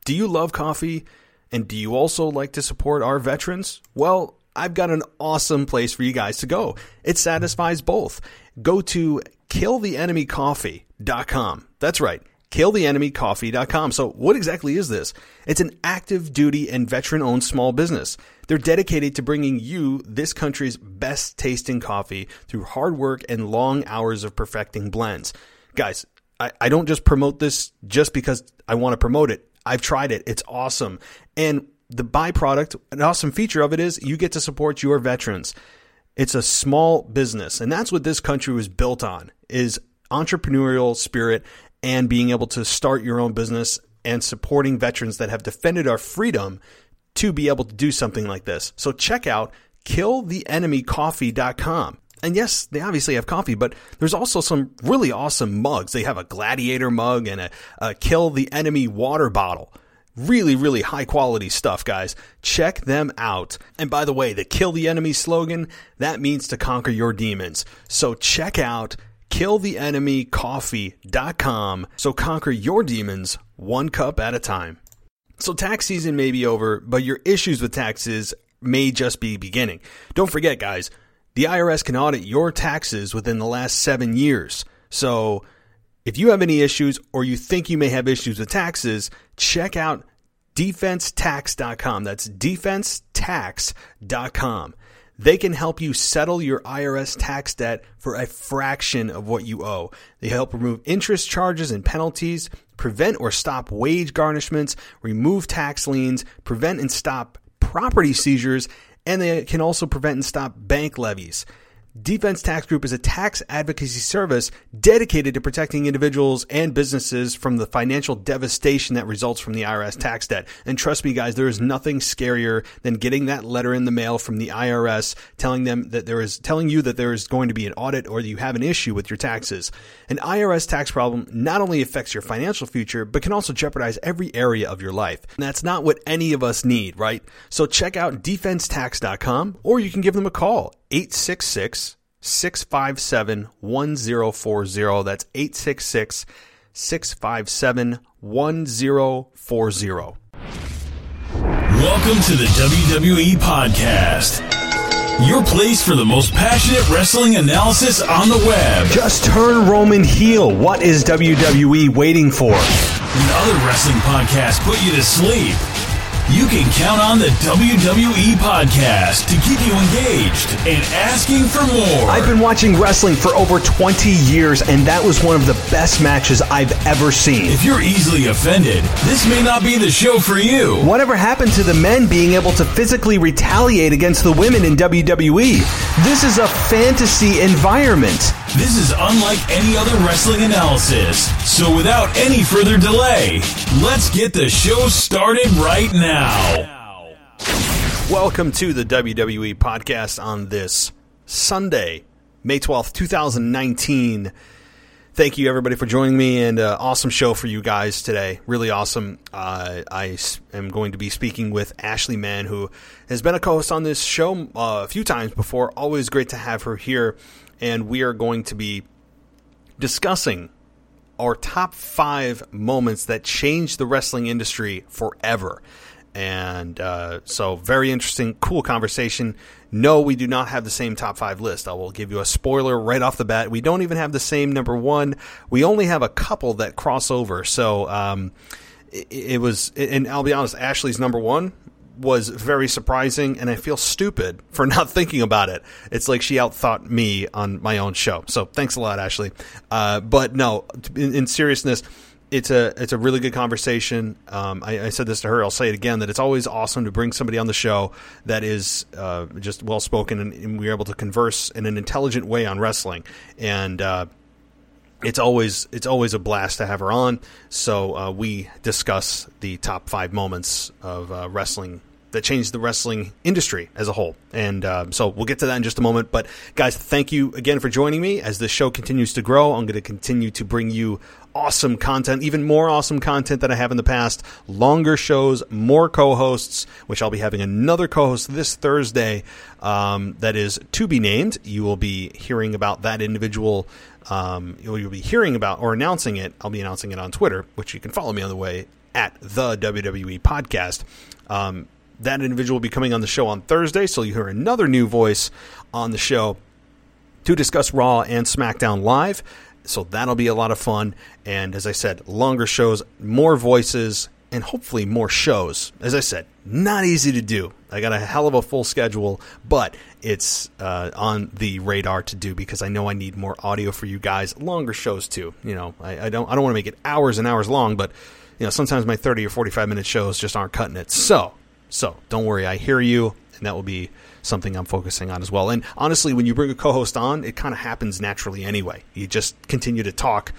Do you love coffee? And do you also like to support our veterans? Well, I've got an awesome place for you guys to go. It satisfies both. Go to killtheenemycoffee.com. That's right, killtheenemycoffee.com. So what exactly is this? It's an active duty and veteran-owned small business. They're dedicated to bringing you this country's best tasting coffee through hard work and long hours of perfecting blends. Guys, I don't just promote this just because I want to promote it. I've tried it. It's awesome. And the byproduct, an awesome feature of it is you get to support your veterans. It's a small business. And that's what this country was built on, is entrepreneurial spirit and being able to start your own business and supporting veterans that have defended our freedom to be able to do something like this. So check out killtheenemycoffee.com. And yes, they obviously have coffee, but there's also some really awesome mugs. They have a Gladiator mug and a Kill the Enemy water bottle. Really, really high quality stuff, guys. Check them out. And by the way, the Kill the Enemy slogan, that means to conquer your demons. So check out killtheenemycoffee.com. So conquer your demons one cup at a time. So tax season may be over, but your issues with taxes may just be beginning. Don't forget, guys, the IRS can audit your taxes within the last 7 years. So if you have any issues or you think you may have issues with taxes, check out defensetax.com. That's defensetax.com. They can help you settle your IRS tax debt for a fraction of what you owe. They help remove interest charges and penalties, prevent or stop wage garnishments, remove tax liens, prevent and stop property seizures, and they can also prevent and stop bank levies. Defense Tax Group is a tax advocacy service dedicated to protecting individuals and businesses from the financial devastation that results from the IRS tax debt. And trust me, guys, there is nothing scarier than getting that letter in the mail from the IRS telling you that there is going to be an audit or that you have an issue with your taxes. An IRS tax problem not only affects your financial future, but can also jeopardize every area of your life. And that's not what any of us need, right? So check out defensetax.com, or you can give them a call. 866-657-1040. That's 866-657-1040. Welcome to the WWE Podcast, your place for the most passionate wrestling analysis on the web. Just turn Roman heel. What is WWE waiting for? When other wrestling podcasts put you to sleep, you can count on the WWE Podcast to keep you engaged and asking for more. I've been watching wrestling for over 20 years, and that was one of the best matches I've ever seen. If you're easily offended, this may not be the show for you. Whatever happened to the men being able to physically retaliate against the women in WWE? This is a fantasy environment. This is unlike any other wrestling analysis. So without any further delay, let's get the show started right now. Welcome to the WWE Podcast on this Sunday, May 12th, 2019. Thank you, everybody, for joining me, and awesome show for you guys today. Really awesome. I am going to be speaking with Ashley Mann, who has been a co-host on this show a few times before. Always great to have her here, and we are going to be discussing our top 5 moments that changed the wrestling industry forever. And so very interesting, cool conversation. No, we do not have the same top 5 list. I will give you a spoiler right off the bat. We don't even have the same number 1. We only have a couple that cross over. So it was, and I'll be honest, Ashley's number 1 was very surprising, and I feel stupid for not thinking about it. It's like she outthought me on my own show. So thanks a lot, Ashley. But no, in seriousness, it's a really good conversation. I said this to her. I'll say it again, that it's always awesome to bring somebody on the show that is just well-spoken, and we're able to converse in an intelligent way on wrestling. And it's always a blast to have her on. So we discuss the top 5 moments of wrestling that changed the wrestling industry as a whole. And so we'll get to that in just a moment. But guys, thank you again for joining me. As the show continues to grow, I'm going to continue to bring you awesome content, even more awesome content than I have in the past. Longer shows, more co-hosts, which I'll be having another co-host this Thursday that is to be named. You will be hearing about that individual. You'll be hearing about or announcing it. I'll be announcing it on Twitter, which you can follow me on the way at the WWE Podcast. That individual will be coming on the show on Thursday, so you hear another new voice on the show to discuss Raw and SmackDown Live. So that'll be a lot of fun. And as I said, longer shows, more voices, and hopefully more shows. As I said, not easy to do. I got a hell of a full schedule, but it's on the radar to do because I know I need more audio for you guys. Longer shows too. You know, I don't want to make it hours and hours long, but you know, sometimes my 30 or 45-minute shows just aren't cutting it. So don't worry, I hear you, and that will be something I'm focusing on as well. And honestly, when you bring a co-host on, it kind of happens naturally anyway. You just continue to talk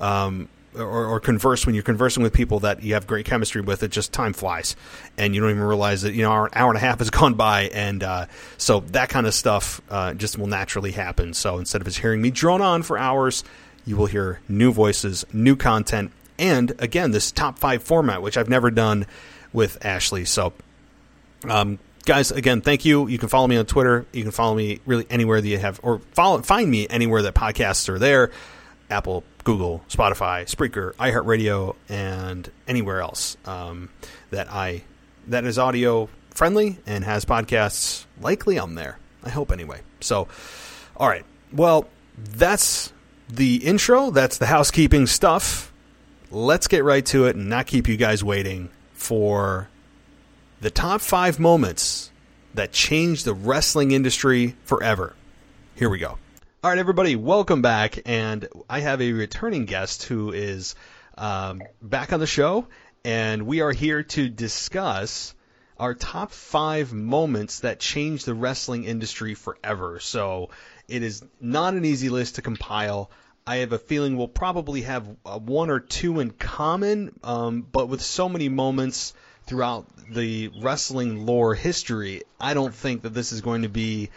or converse. When you're conversing with people that you have great chemistry with, it just time flies, and you don't even realize that, you know, an hour and a half has gone by, and so that kind of stuff just will naturally happen. So instead of just hearing me drone on for hours, you will hear new voices, new content, and again, this top 5 format, which I've never done with Ashley. So guys, again, thank you. You can follow me on Twitter. You can follow me really anywhere that you have, or find me anywhere that podcasts are there. Apple, Google, Spotify, Spreaker, iHeartRadio, and anywhere else that is audio friendly and has podcasts. Likely I'm there. I hope anyway. So, all right. Well, that's the intro. That's the housekeeping stuff. Let's get right to it and not keep you guys waiting for the top 5 moments that changed the wrestling industry forever. Here we go. All right, everybody, welcome back. And I have a returning guest who is back on the show. And we are here to discuss our top 5 moments that changed the wrestling industry forever. So it is not an easy list to compile. I have a feeling we'll probably have 1 or 2 in common, but with so many moments throughout the wrestling lore history, I don't think that this is going to be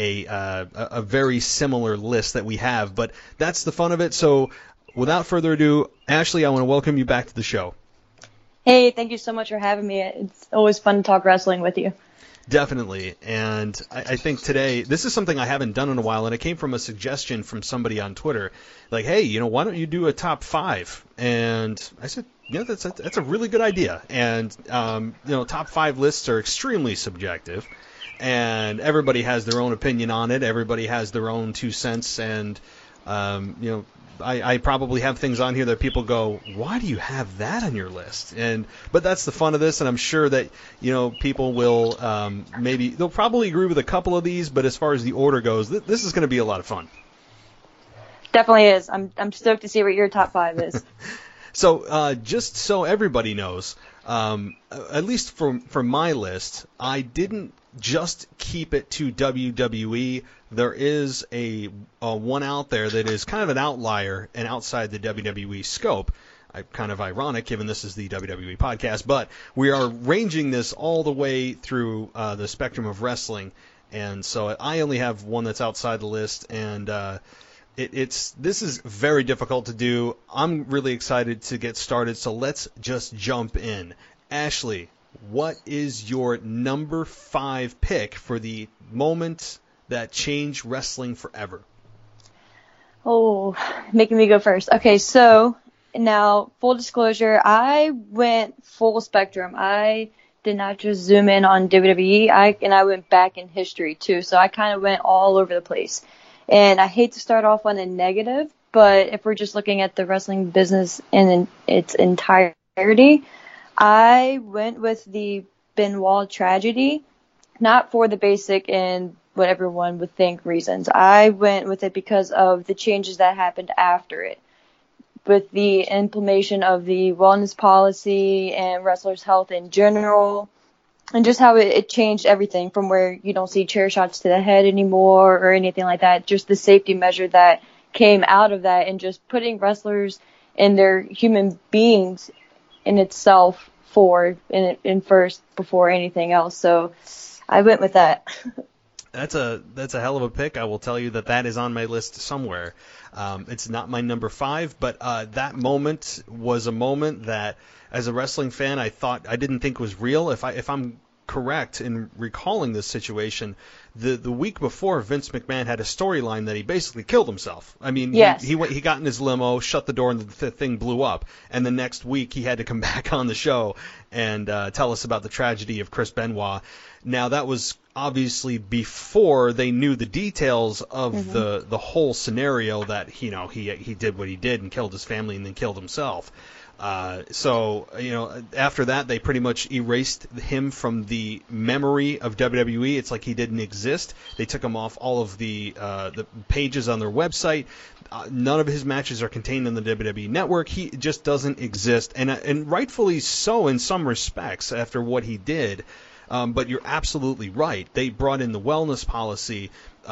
a very similar list that we have, but that's the fun of it. So without further ado, Ashley, I want to welcome you back to the show. Hey, thank you so much for having me. It's always fun to talk wrestling with you. Definitely. And I think today, this is something I haven't done in a while, and it came from a suggestion from somebody on Twitter. Like, hey, you know, why don't you do a top 5? And I said, yeah, that's a really good idea. And, you know, top 5 lists are extremely subjective, and everybody has their own opinion on it. Everybody has their own 2 cents, and, you know, I probably have things on here that people go, why do you have that on your list? But that's the fun of this, and I'm sure that, you know, people will they'll probably agree with a couple of these, but as far as the order goes, this is going to be a lot of fun. Definitely is. I'm stoked to see what your top 5 is. So just so everybody knows, at least for my list, I didn't just keep it to WWE. There is a one out there that is kind of an outlier and outside the WWE scope. Kind of ironic, given this is the WWE podcast, but we are ranging this all the way through the spectrum of wrestling, and so I only have one that's outside the list, and this is very difficult to do. I'm really excited to get started, so let's just jump in. Ashley, what is your number 5 pick for the moment that changed wrestling forever? Oh, making me go first. Okay, so now, full disclosure, I went full spectrum. I did not just zoom in on WWE, I went back in history too, so I kind of went all over the place. And I hate to start off on a negative, but if we're just looking at the wrestling business in its entirety, I went with the Benoit tragedy, not for the basic and what everyone would think reasons. I went with it because of the changes that happened after it, with the implementation of the wellness policy and wrestlers' health in general, and just how it changed everything from where you don't see chair shots to the head anymore or anything like that. Just the safety measure that came out of that, and just putting wrestlers and their human beings in itself in first before anything else. So I went with that. That's a hell of a pick. I will tell you that is on my list somewhere. It's not my number 5, but that moment was a moment that, as a wrestling fan, I didn't think was real. If I'm correct in recalling this situation, the week before, Vince McMahon had a storyline that he basically killed himself. I mean, yes. he got in his limo, shut the door, and the thing blew up. And the next week, he had to come back on the show and tell us about the tragedy of Chris Benoit. Now, that was obviously before they knew the details of the whole scenario, that he did what he did and killed his family and then killed himself. So, after that, they pretty much erased him from the memory of WWE. It's like he didn't exist. They took him off all of the pages on their website. None of his matches are contained in the WWE Network. He just doesn't exist, and rightfully so in some respects after what he did. But you're absolutely right. They brought in the wellness policy,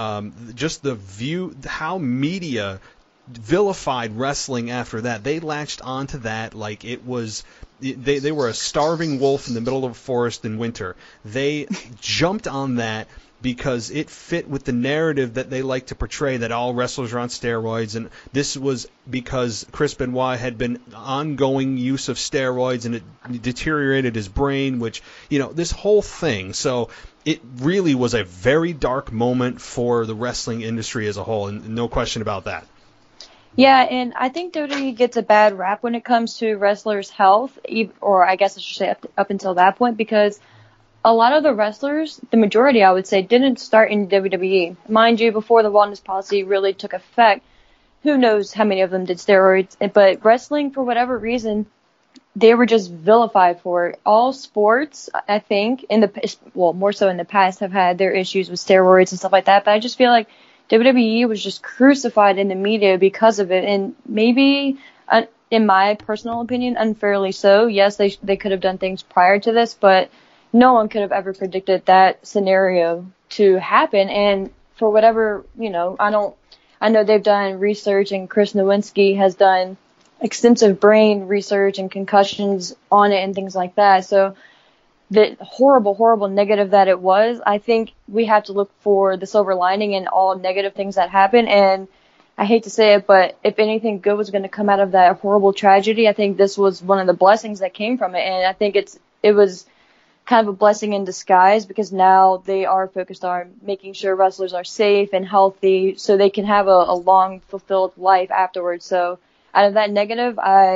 just the view, how media vilified wrestling after that. They latched onto that like it was, they were a starving wolf in the middle of a forest in winter. They jumped on that because it fit with the narrative that they like to portray, that all wrestlers are on steroids, and this was because Chris Benoit had been ongoing use of steroids and it deteriorated his brain, which, this whole thing. So it really was a very dark moment for the wrestling industry as a whole, and no question about that. Yeah, and I think WWE gets a bad rap when it comes to wrestlers' health, or I guess I should say up until that point, because a lot of the wrestlers, the majority I would say, didn't start in WWE. Mind you, before the wellness policy really took effect, who knows how many of them did steroids, but wrestling, for whatever reason, they were just vilified for it. All sports, I think, more so in the past, have had their issues with steroids and stuff like that, but I just feel like WWE was just crucified in the media because of it, and maybe, in my personal opinion, unfairly so. Yes, they could have done things prior to this, but no one could have ever predicted that scenario to happen. And for whatever, I know they've done research, and Chris Nowinski has done extensive brain research and concussions on it and things like that. So the horrible, horrible negative that it was, I think we have to look for the silver lining in all negative things that happen. And I hate to say it, but if anything good was going to come out of that horrible tragedy, I think this was one of the blessings that came from it. And I think it was kind of a blessing in disguise, because now they are focused on making sure wrestlers are safe and healthy so they can have a long, fulfilled life afterwards. So out of that negative,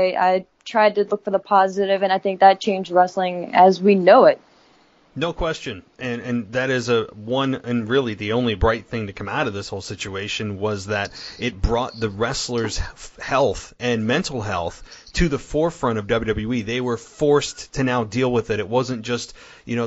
I tried to look for the positive, and I think that changed wrestling as we know it. No question. And that is one and really the only bright thing to come out of this whole situation, was that it brought the wrestlers' health and mental health to the forefront of WWE. They were forced to now deal with it. It wasn't just,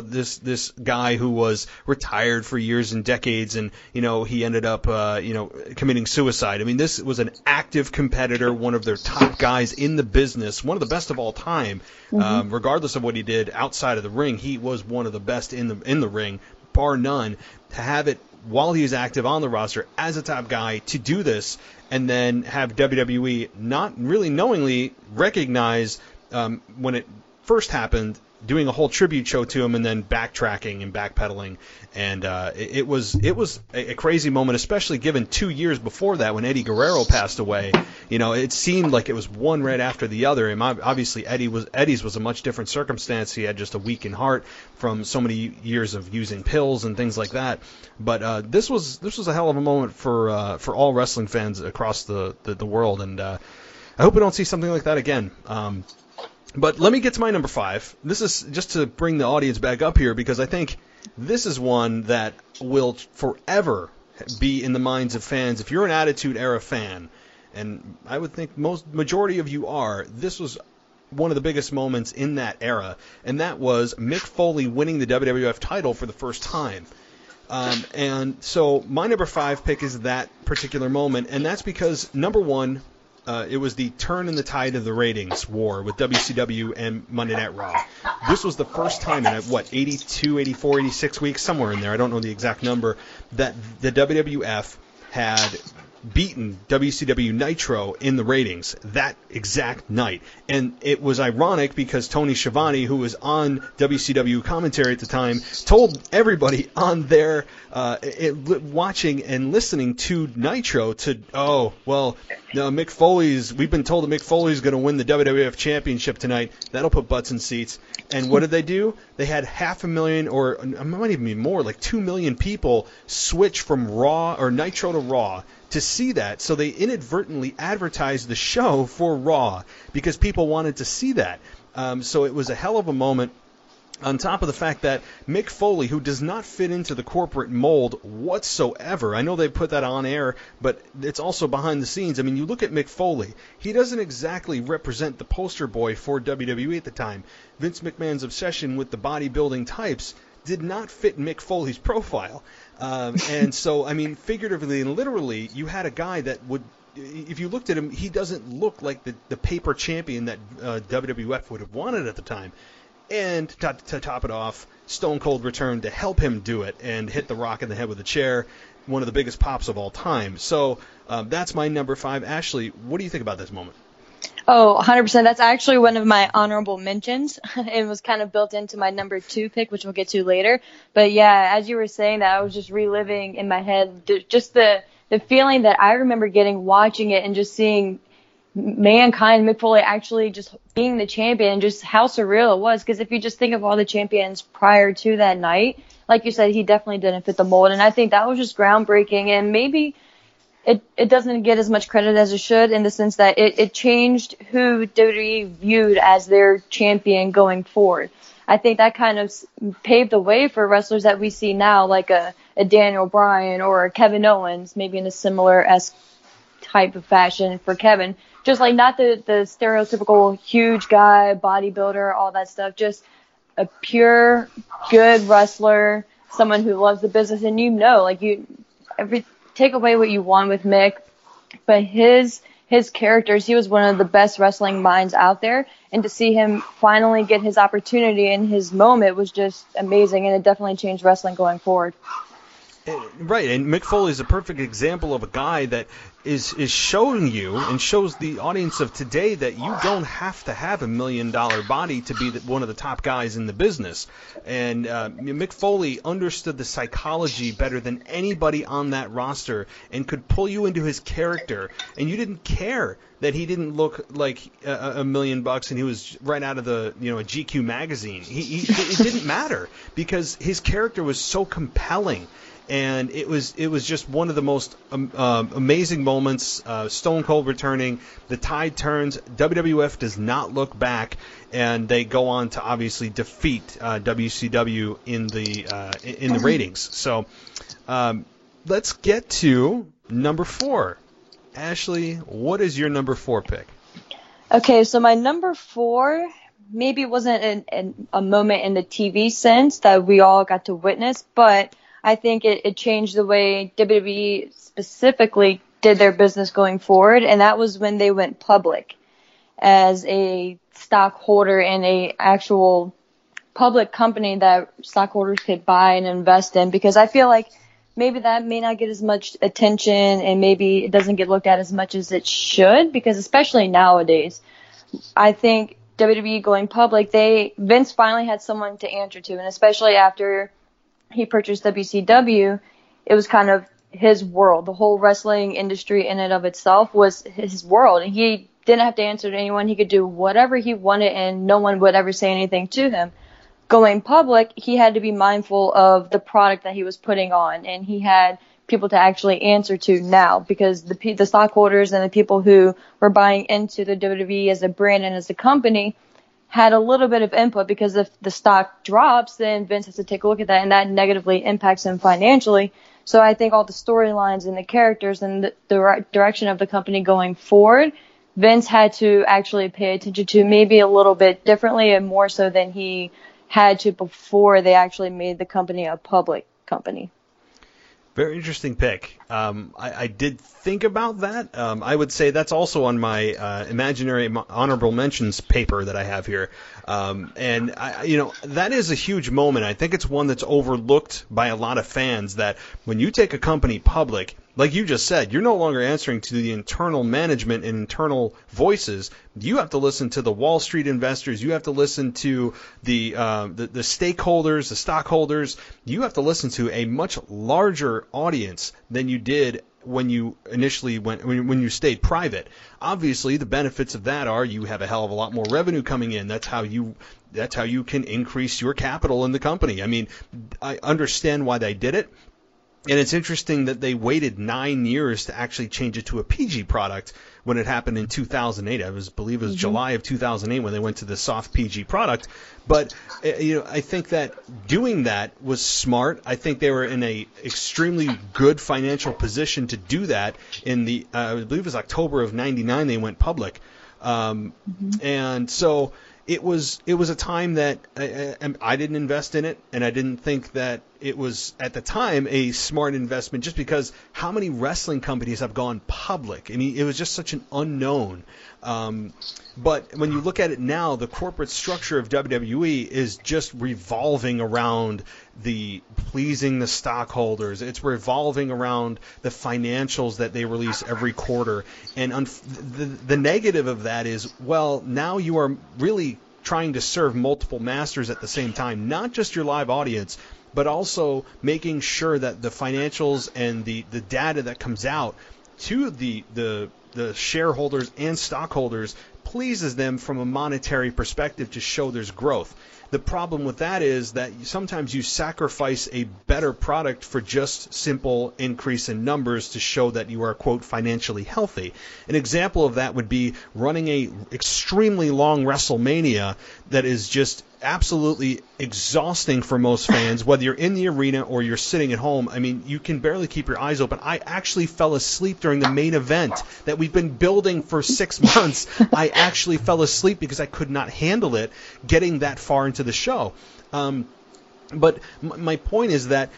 this guy who was retired for years and decades and, he ended up, committing suicide. I mean, this was an active competitor, one of their top guys in the business, one of the best of all time. Regardless of what he did outside of the ring, he was one of the best in the ring, bar none. To have it while he was active on the roster as a top guy, to do this and then have WWE not really knowingly recognize when it first happened, doing a whole tribute show to him and then backtracking and backpedaling. And it was a crazy moment, especially given 2 years before that when Eddie Guerrero passed away. It seemed like it was one right after the other. And obviously Eddie's was a much different circumstance. He had just a weakened heart from so many years of using pills and things like that. But this was a hell of a moment for all wrestling fans across the world. And I hope we don't see something like that again. But let me get to my number 5. This is just to bring the audience back up here, because I think this is one that will forever be in the minds of fans. If you're an Attitude Era fan, and I would think majority of you are, this was one of the biggest moments in that era, and that was Mick Foley winning the WWF title for the first time. And so my number 5 pick is that particular moment, and that's because, number 1, it was the turn in the tide of the ratings war with WCW and Monday Night Raw. This was the first time in, 82, 84, 86 weeks, somewhere in there, I don't know the exact number, that the WWF had beaten WCW Nitro in the ratings that exact night. And it was ironic because Tony Schiavone, who was on WCW commentary at the time, told everybody on there watching and listening to Nitro Mick Foley's, we've been told that Mick Foley's going to win the WWF Championship tonight. That'll put butts in seats. And what did they do? They had 500,000, or it might even be more, like 2 million people switch from Raw or Nitro to Raw to see that. So they inadvertently advertised the show for Raw because people wanted to see that. So it was a hell of a moment. On top of the fact that Mick Foley, who does not fit into the corporate mold whatsoever, I know they put that on air, but it's also behind the scenes. I mean, you look at Mick Foley, he doesn't exactly represent the poster boy for WWE at the time. Vince McMahon's obsession with the bodybuilding types did not fit Mick Foley's profile. And so, I mean, figuratively and literally, you had a guy that would, if you looked at him, he doesn't look like the paper champion that WWF would have wanted at the time. And to top it off, Stone Cold returned to help him do it and hit The Rock in the head with a chair, one of the biggest pops of all time. So that's my number 5. Ashley, what do you think about this moment? Oh, 100%. That's actually one of my honorable mentions. It was kind of built into my number 2 pick, which we'll get to later. But yeah, as you were saying that, I was just reliving in my head just the feeling that I remember getting watching it and just seeing Mankind, Mick Foley actually just being the champion, and just how surreal it was. Because if you just think of all the champions prior to that night, like you said, he definitely didn't fit the mold. And I think that was just groundbreaking. And maybe it doesn't get as much credit as it should, in the sense that it changed who WWE viewed as their champion going forward. I think that kind of paved the way for wrestlers that we see now, like a Daniel Bryan or a Kevin Owens, maybe in a similar-esque type of fashion for Kevin. Just like not the stereotypical huge guy, bodybuilder, all that stuff. Just a pure, good wrestler, someone who loves the business. And take away what you want with Mick, but his characters, he was one of the best wrestling minds out there. And to see him finally get his opportunity and his moment was just amazing. And it definitely changed wrestling going forward. Right, and Mick Foley is a perfect example of a guy that is showing you and shows the audience of today that you don't have to have $1 million body to be one of the top guys in the business. And Mick Foley understood the psychology better than anybody on that roster and could pull you into his character, and you didn't care that he didn't look like $1 million and he was right out of the a GQ magazine. It didn't matter because his character was so compelling. And it was just one of the most amazing moments. Stone Cold returning, the tide turns. WWF does not look back, and they go on to obviously defeat WCW in the ratings. So let's get to number 4. Ashley, what is your number 4 pick? Okay, so my number 4 maybe wasn't a moment in the TV sense that we all got to witness, but I think it changed the way WWE specifically did their business going forward, and that was when they went public as a stockholder in a actual public company that stockholders could buy and invest in, because I feel like maybe that may not get as much attention and maybe it doesn't get looked at as much as it should, because especially nowadays, I think WWE going public, Vince finally had someone to answer to, and especially after he purchased WCW, it was kind of his world. The whole wrestling industry in and of itself was his world. And he didn't have to answer to anyone. He could do whatever he wanted and no one would ever say anything to him. Going public, he had to be mindful of the product that he was putting on. And he had people to actually answer to now, because the stockholders and the people who were buying into the WWE as a brand and as a company had a little bit of input, because if the stock drops, then Vince has to take a look at that, and that negatively impacts him financially. So I think all the storylines and the characters and the direction of the company going forward, Vince had to actually pay attention to maybe a little bit differently and more so than he had to before they actually made the company a public company. Very interesting pick. I did think about that. I would say that's also on my imaginary honorable mentions paper that I have here. And that is a huge moment. I think it's one that's overlooked by a lot of fans, that when you take a company public, like you just said, you're no longer answering to the internal management and internal voices. You have to listen to the Wall Street investors. You have to listen to the stakeholders, the stockholders. You have to listen to a much larger audience than you did when you initially when you stayed private. Obviously, the benefits of that are you have a hell of a lot more revenue coming in. That's how you can increase your capital in the company. I mean, I understand why they did it. And it's interesting that they waited 9 years to actually change it to a PG product when it happened in 2008. I believe it was July of 2008 when they went to the soft PG product. But I think that doing that was smart. I think they were in a extremely good financial position to do that. In the I believe it was October of '99 they went public, and so it was a time that I didn't invest in it, and I didn't think that it was at the time a smart investment, just because how many wrestling companies have gone public? I mean, it was just such an unknown. But when you look at it now, the corporate structure of WWE is just revolving around pleasing the stockholders. It's revolving around the financials that they release every quarter. And the negative of that is, well, now you are really trying to serve multiple masters at the same time, not just your live audience, but also making sure that the financials and the data that comes out to the shareholders and stockholders pleases them from a monetary perspective to show there's growth. The problem with that is that sometimes you sacrifice a better product for just simple increase in numbers to show that you are, quote, financially healthy. An example of that would be running a extremely long WrestleMania that is just absolutely exhausting for most fans, whether you're in the arena or you're sitting at home. I mean, you can barely keep your eyes open. I actually fell asleep during the main event that we've been building for 6 months. I actually fell asleep because I could not handle it getting that far into the show. But my point is that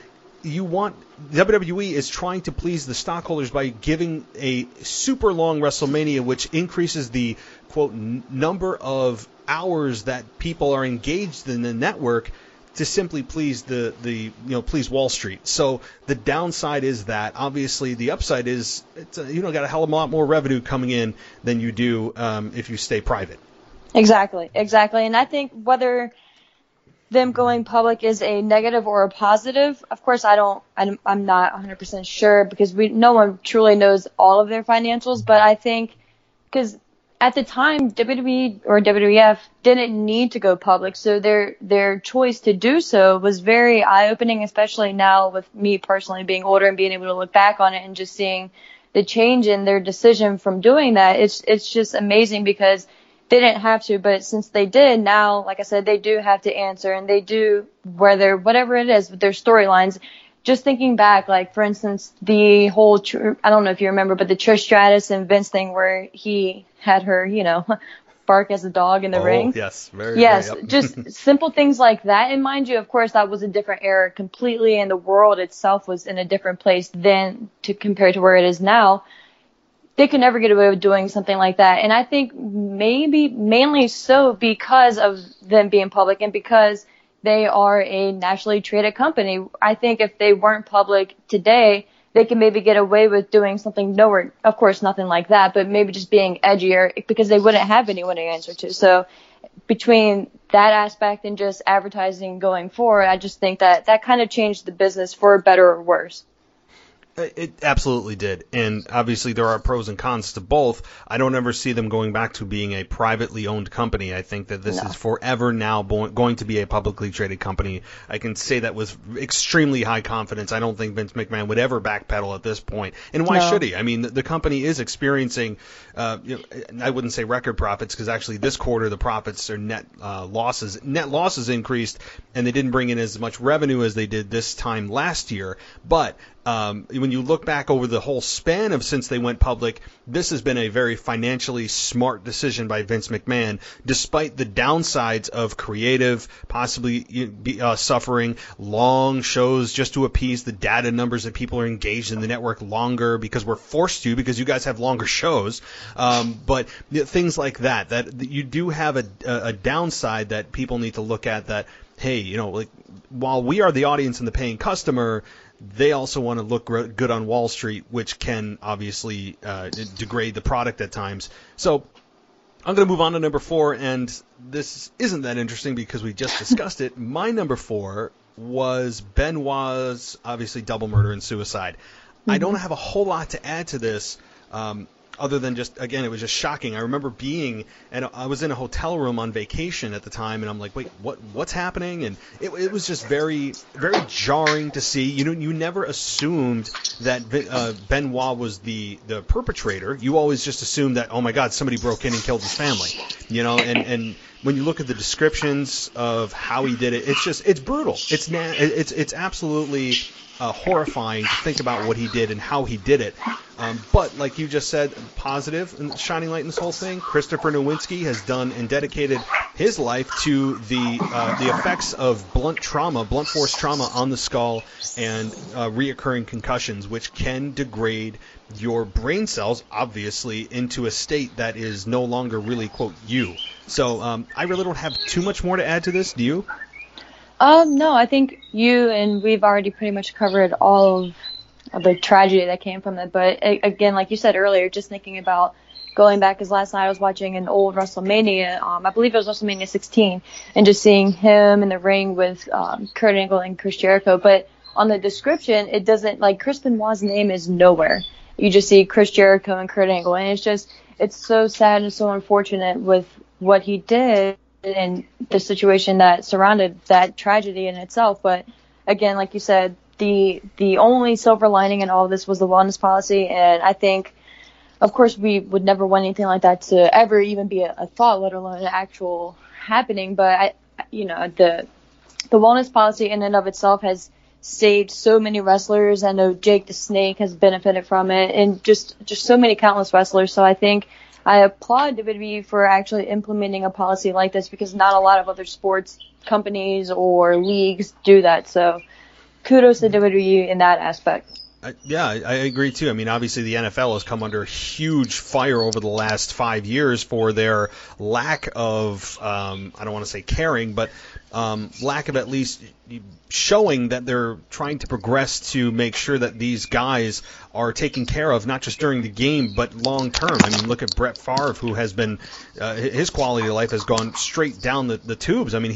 WWE is trying to please the stockholders by giving a super long WrestleMania, which increases the, quote, number of hours that people are engaged in the network to simply please please Wall Street. So the downside is that. Obviously, the upside is got a hell of a lot more revenue coming in than you do if you stay private. Exactly. And I think whether them going public is a negative or a positive, of course, I'm not 100% sure, because no one truly knows all of their financials. But I think because at the time, WWE or WWF didn't need to go public, so their choice to do so was very eye-opening, especially now with me personally being older and being able to look back on it and just seeing the change in their decision from doing that. It's just amazing, because they didn't have to, but since they did, now, like I said, they do have to answer, and they do, whatever it is with their storylines. Just thinking back, like, for instance, the whole, I don't know if you remember, but the Trish Stratus and Vince thing where he had her, bark as a dog in the ring. Yes, just simple things like that. And mind you, of course, that was a different era completely, and the world itself was in a different place then compared to where it is now. They could never get away with doing something like that. And I think maybe mainly so because of them being public and because they are a nationally traded company. I think if they weren't public today, they could maybe get away with doing something nowhere, of course, nothing like that, but maybe just being edgier because they wouldn't have anyone to answer to. So between that aspect and just advertising going forward, I just think that kind of changed the business for better or worse. It absolutely did, and obviously there are pros and cons to both. I don't ever see them going back to being a privately owned company. I think that this is forever now going to be a publicly traded company. I can say that with extremely high confidence. I don't think Vince McMahon would ever backpedal at this point, and why should he? I mean, the company is experiencing, I wouldn't say record profits, because actually this quarter the profits are net losses. Net losses increased, and they didn't bring in as much revenue as they did this time last year, but when you look back over the whole span of since they went public, this has been a very financially smart decision by Vince McMahon, despite the downsides of creative possibly suffering, long shows just to appease the data numbers that people are engaged in the network longer because we're forced to, because you guys have longer shows. But things like that you do have a downside that people need to look at, that, hey, like, while we are the audience and the paying customer, they also want to look good on Wall Street, which can obviously degrade the product at times. So I'm going to move on to number 4, and this isn't that interesting because we just discussed it. My number 4 was Benoit's, obviously, double murder and suicide. I don't have a whole lot to add to this, other than just, again, it was just shocking. I remember I was in a hotel room on vacation at the time, and I'm like, wait, what's happening? And it was just very, very jarring to see. You never assumed that Benoit was the perpetrator. You always just assumed that, oh my God, somebody broke in and killed his family. And when you look at the descriptions of how he did it, it's brutal. It's absolutely horrifying to think about what he did and how he did it. But like you just said, positive and shining light in this whole thing, Christopher Nowinski has done and dedicated his life to the effects of blunt force trauma on the skull and reoccurring concussions, which can degrade your brain cells, obviously, into a state that is no longer really, quote, you. So I really don't have too much more to add to this. Do you? No, I think you and we've already pretty much covered all of the tragedy that came from it. But again, like you said earlier, just thinking about going back, because last night I was watching an old WrestleMania, I believe it was WrestleMania 16, and just seeing him in the ring with Kurt Angle and Chris Jericho. But on the description, it doesn't, like, Chris Benoit's name is nowhere. You just see Chris Jericho and Kurt Angle, and it's so sad and so unfortunate with what he did and the situation that surrounded that tragedy in itself. But again, like you said, the only silver lining in all of this was the wellness policy, and I think, of course, we would never want anything like that to ever even be a thought, let alone an actual happening. But the wellness policy in and of itself has saved so many wrestlers. I know Jake the Snake has benefited from it, and just so many countless wrestlers. So I think I applaud WWE for actually implementing a policy like this, because not a lot of other sports companies or leagues do that. So kudos to WWE in that aspect. I agree too. I mean, obviously the NFL has come under huge fire over the last 5 years for their lack of, I don't want to say caring, but lack of at least showing that they're trying to progress to make sure that these guys are taken care of, not just during the game, but long term. I mean, look at Brett Favre, who has been, his quality of life has gone straight down the tubes. I mean,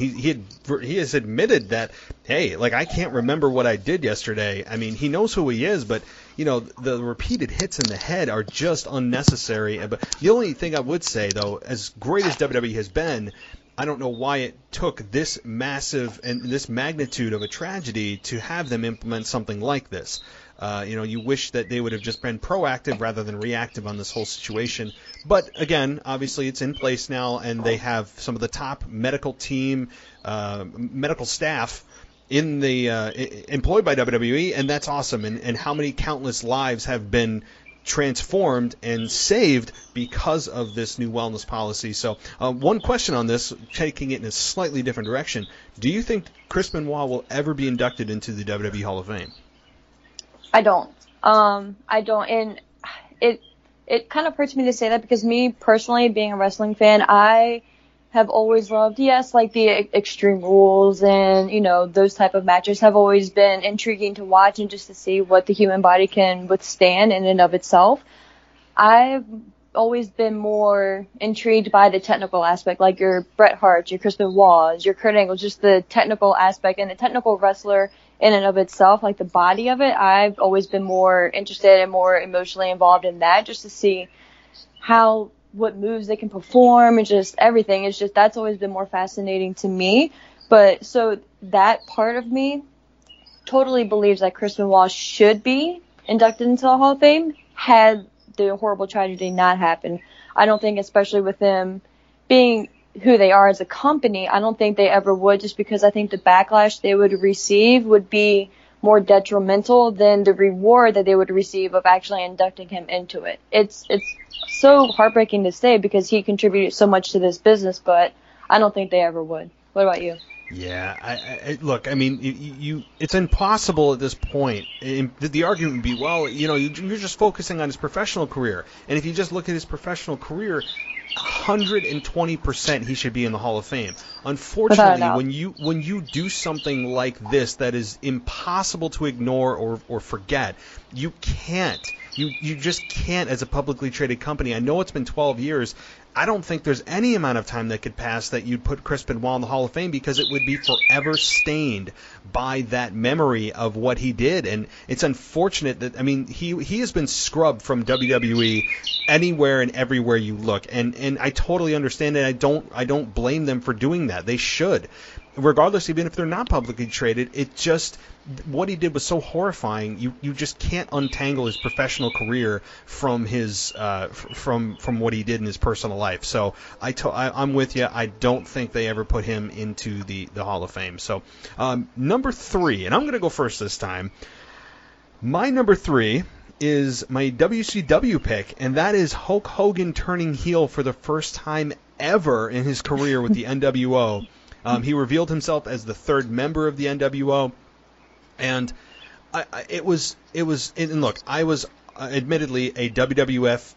he has admitted that, hey, like, I can't remember what I did yesterday. I mean, he knows who he is, but the repeated hits in the head are just unnecessary. But the only thing I would say, though, as great as WWE has been, I don't know why it took this massive and this magnitude of a tragedy to have them implement something like this. You wish that they would have just been proactive rather than reactive on this whole situation. But again, obviously it's in place now, and they have some of the top medical team, medical staff in the employed by WWE, and that's awesome. And how many countless lives have been transformed and saved because of this new wellness policy. So one question on this, taking it in a slightly different direction, do you think Chris Benoit will ever be inducted into the WWE Hall of Fame? I don't. And it kind of hurts me to say that, because me personally, being a wrestling fan, I have always loved, like the Extreme Rules and, those type of matches have always been intriguing to watch, and just to see what the human body can withstand in and of itself. I've always been more intrigued by the technical aspect, like your Bret Hart, your Chris Benoit, your Kurt Angle, just the technical aspect and the technical wrestler in and of itself, like the body of it. I've always been more interested and more emotionally involved in that, just to see what moves they can perform and just everything. It's just, that's always been more fascinating to me. But so that part of me totally believes that Chris Benoit should be inducted into the Hall of Fame had the horrible tragedy not happened. I don't think, especially with them being who they are as a company, I don't think they ever would, just because I think the backlash they would receive would be more detrimental than the reward that they would receive of actually inducting him into it. It's so heartbreaking to say, because he contributed so much to this business, but I don't think they ever would. What about you? Yeah, look, I mean, it's impossible at this point. The argument would be, well, you're just focusing on his professional career. And if you just look at his professional career, 120% he should be in the Hall of Fame. Unfortunately, when you do something like this that is impossible to ignore or forget, you can't. You just can't as a publicly traded company. I know it's been 12 years. I don't think there's any amount of time that could pass that you'd put Chris Benoit in the Hall of Fame, because it would be forever stained by that memory of what he did. And it's unfortunate that, I mean, he has been scrubbed from WWE anywhere and everywhere you look. And I totally understand it. I don't blame them for doing that. They should. Regardless, even if they're not publicly traded, it just, what he did was so horrifying. You just can't untangle his professional career from his from what he did in his personal life. So I'm with you. I don't think they ever put him into the Hall of Fame. So number 3, and I'm going to go first this time. My number 3 is my WCW pick, and that is Hulk Hogan turning heel for the first time ever in his career with the NWO. He revealed himself as the third member of the NWO, and it was. And look, I was admittedly a WWF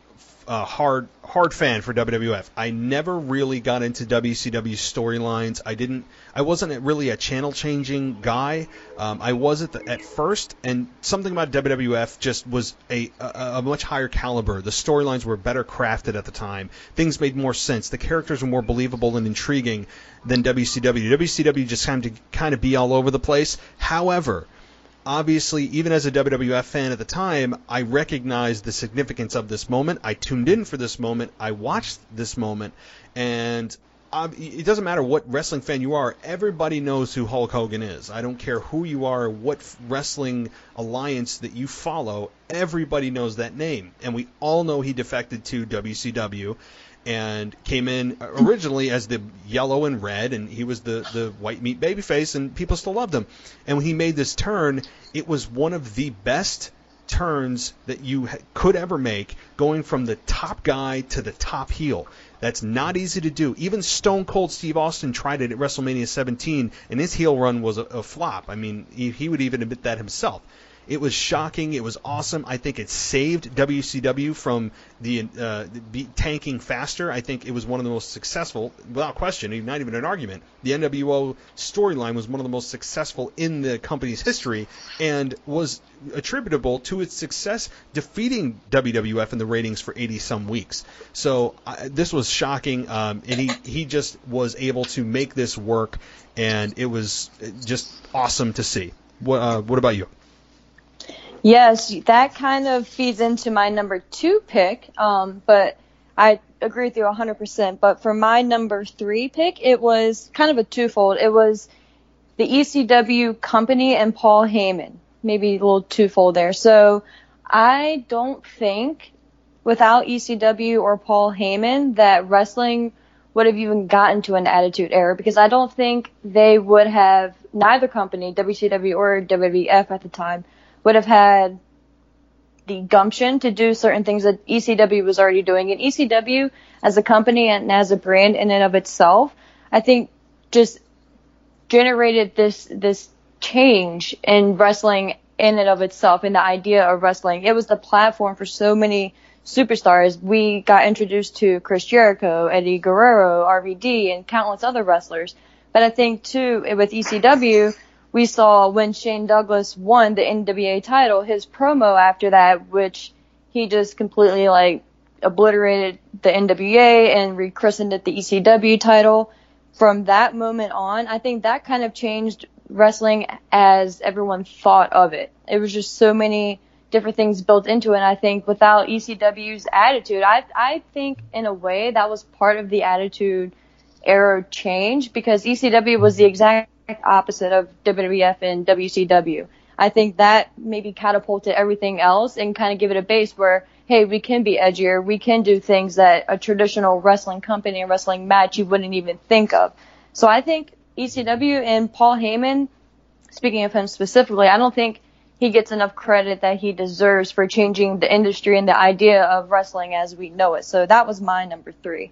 hard fan for WWF. I never really got into WCW storylines. I wasn't really a channel changing guy. I was at first, and something about WWF just was a much higher caliber. The storylines were better crafted at the time. Things made more sense. The characters were more believable and intriguing than WCW. WCW just kind of be all over the place. However, obviously, even as a WWF fan at the time, I recognized the significance of this moment. I tuned in for this moment. I watched this moment. And it doesn't matter what wrestling fan you are. Everybody knows who Hulk Hogan is. I don't care who you are, what wrestling alliance that you follow. Everybody knows that name. And we all know he defected to WCW and came in originally as the yellow and red, and he was the white meat babyface, and people still loved him. And when he made this turn, it was one of the best turns that you could ever make, going from the top guy to the top heel. That's not easy to do. Even Stone Cold Steve Austin tried it at WrestleMania 17, and his heel run was a flop. I mean, he would even admit that himself. It was shocking. It was awesome. I think it saved WCW from the tanking faster. I think it was one of the most successful, without question, not even an argument. The NWO storyline was one of the most successful in the company's history, and was attributable to its success defeating WWF in the ratings for 80-some weeks. So this was shocking, and he just was able to make this work, and it was just awesome to see. What about you? Yes, that kind of feeds into my number 2 pick, but I agree with you 100%. But for my number 3 pick, it was kind of a twofold. It was the ECW company and Paul Heyman, maybe a little twofold there. So I don't think without ECW or Paul Heyman that wrestling would have even gotten to an Attitude Era, because I don't think they would have, neither company, WCW or WWF at the time, would have had the gumption to do certain things that ECW was already doing. And ECW as a company and as a brand in and of itself, I think just generated this change in wrestling in and of itself, and the idea of wrestling. It was the platform for so many superstars. We got introduced to Chris Jericho, Eddie Guerrero, RVD, and countless other wrestlers. But I think too, with ECW, we saw when Shane Douglas won the NWA title, his promo after that, which he just completely obliterated the NWA and rechristened it the ECW title. From that moment on, I think that kind of changed wrestling as everyone thought of it. It was just so many different things built into it. And I think without ECW's attitude, I think in a way that was part of the Attitude Era change, because ECW was the exact opposite of WWF and WCW. I think that maybe catapulted everything else and kind of give it a base where, hey, we can be edgier. We can do things that a traditional wrestling company and wrestling match you wouldn't even think of. So I think ECW and Paul Heyman, speaking of him specifically, I don't think he gets enough credit that he deserves for changing the industry and the idea of wrestling as we know it. So that was my number 3.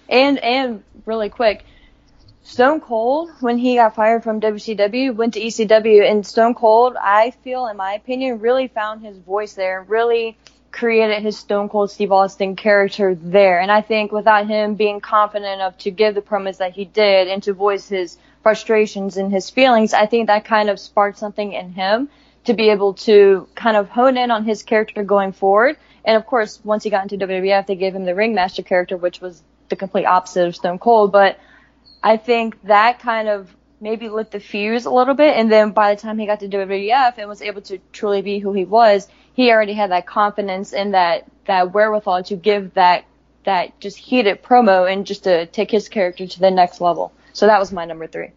And really quick, Stone Cold, when he got fired from WCW, went to ECW, and Stone Cold, I feel, in my opinion, really found his voice there, really created his Stone Cold Steve Austin character there. And I think without him being confident enough to give the promos that he did and to voice his frustrations and his feelings, I think that kind of sparked something in him to be able to kind of hone in on his character going forward. And of course, once he got into WWF, they gave him the Ringmaster character, which was the complete opposite of Stone Cold. But I think that kind of maybe lit the fuse a little bit. And then by the time he got to WWF and was able to truly be who he was, he already had that confidence and that wherewithal to give that just heated promo and just to take his character to the next level. So that was my number 3.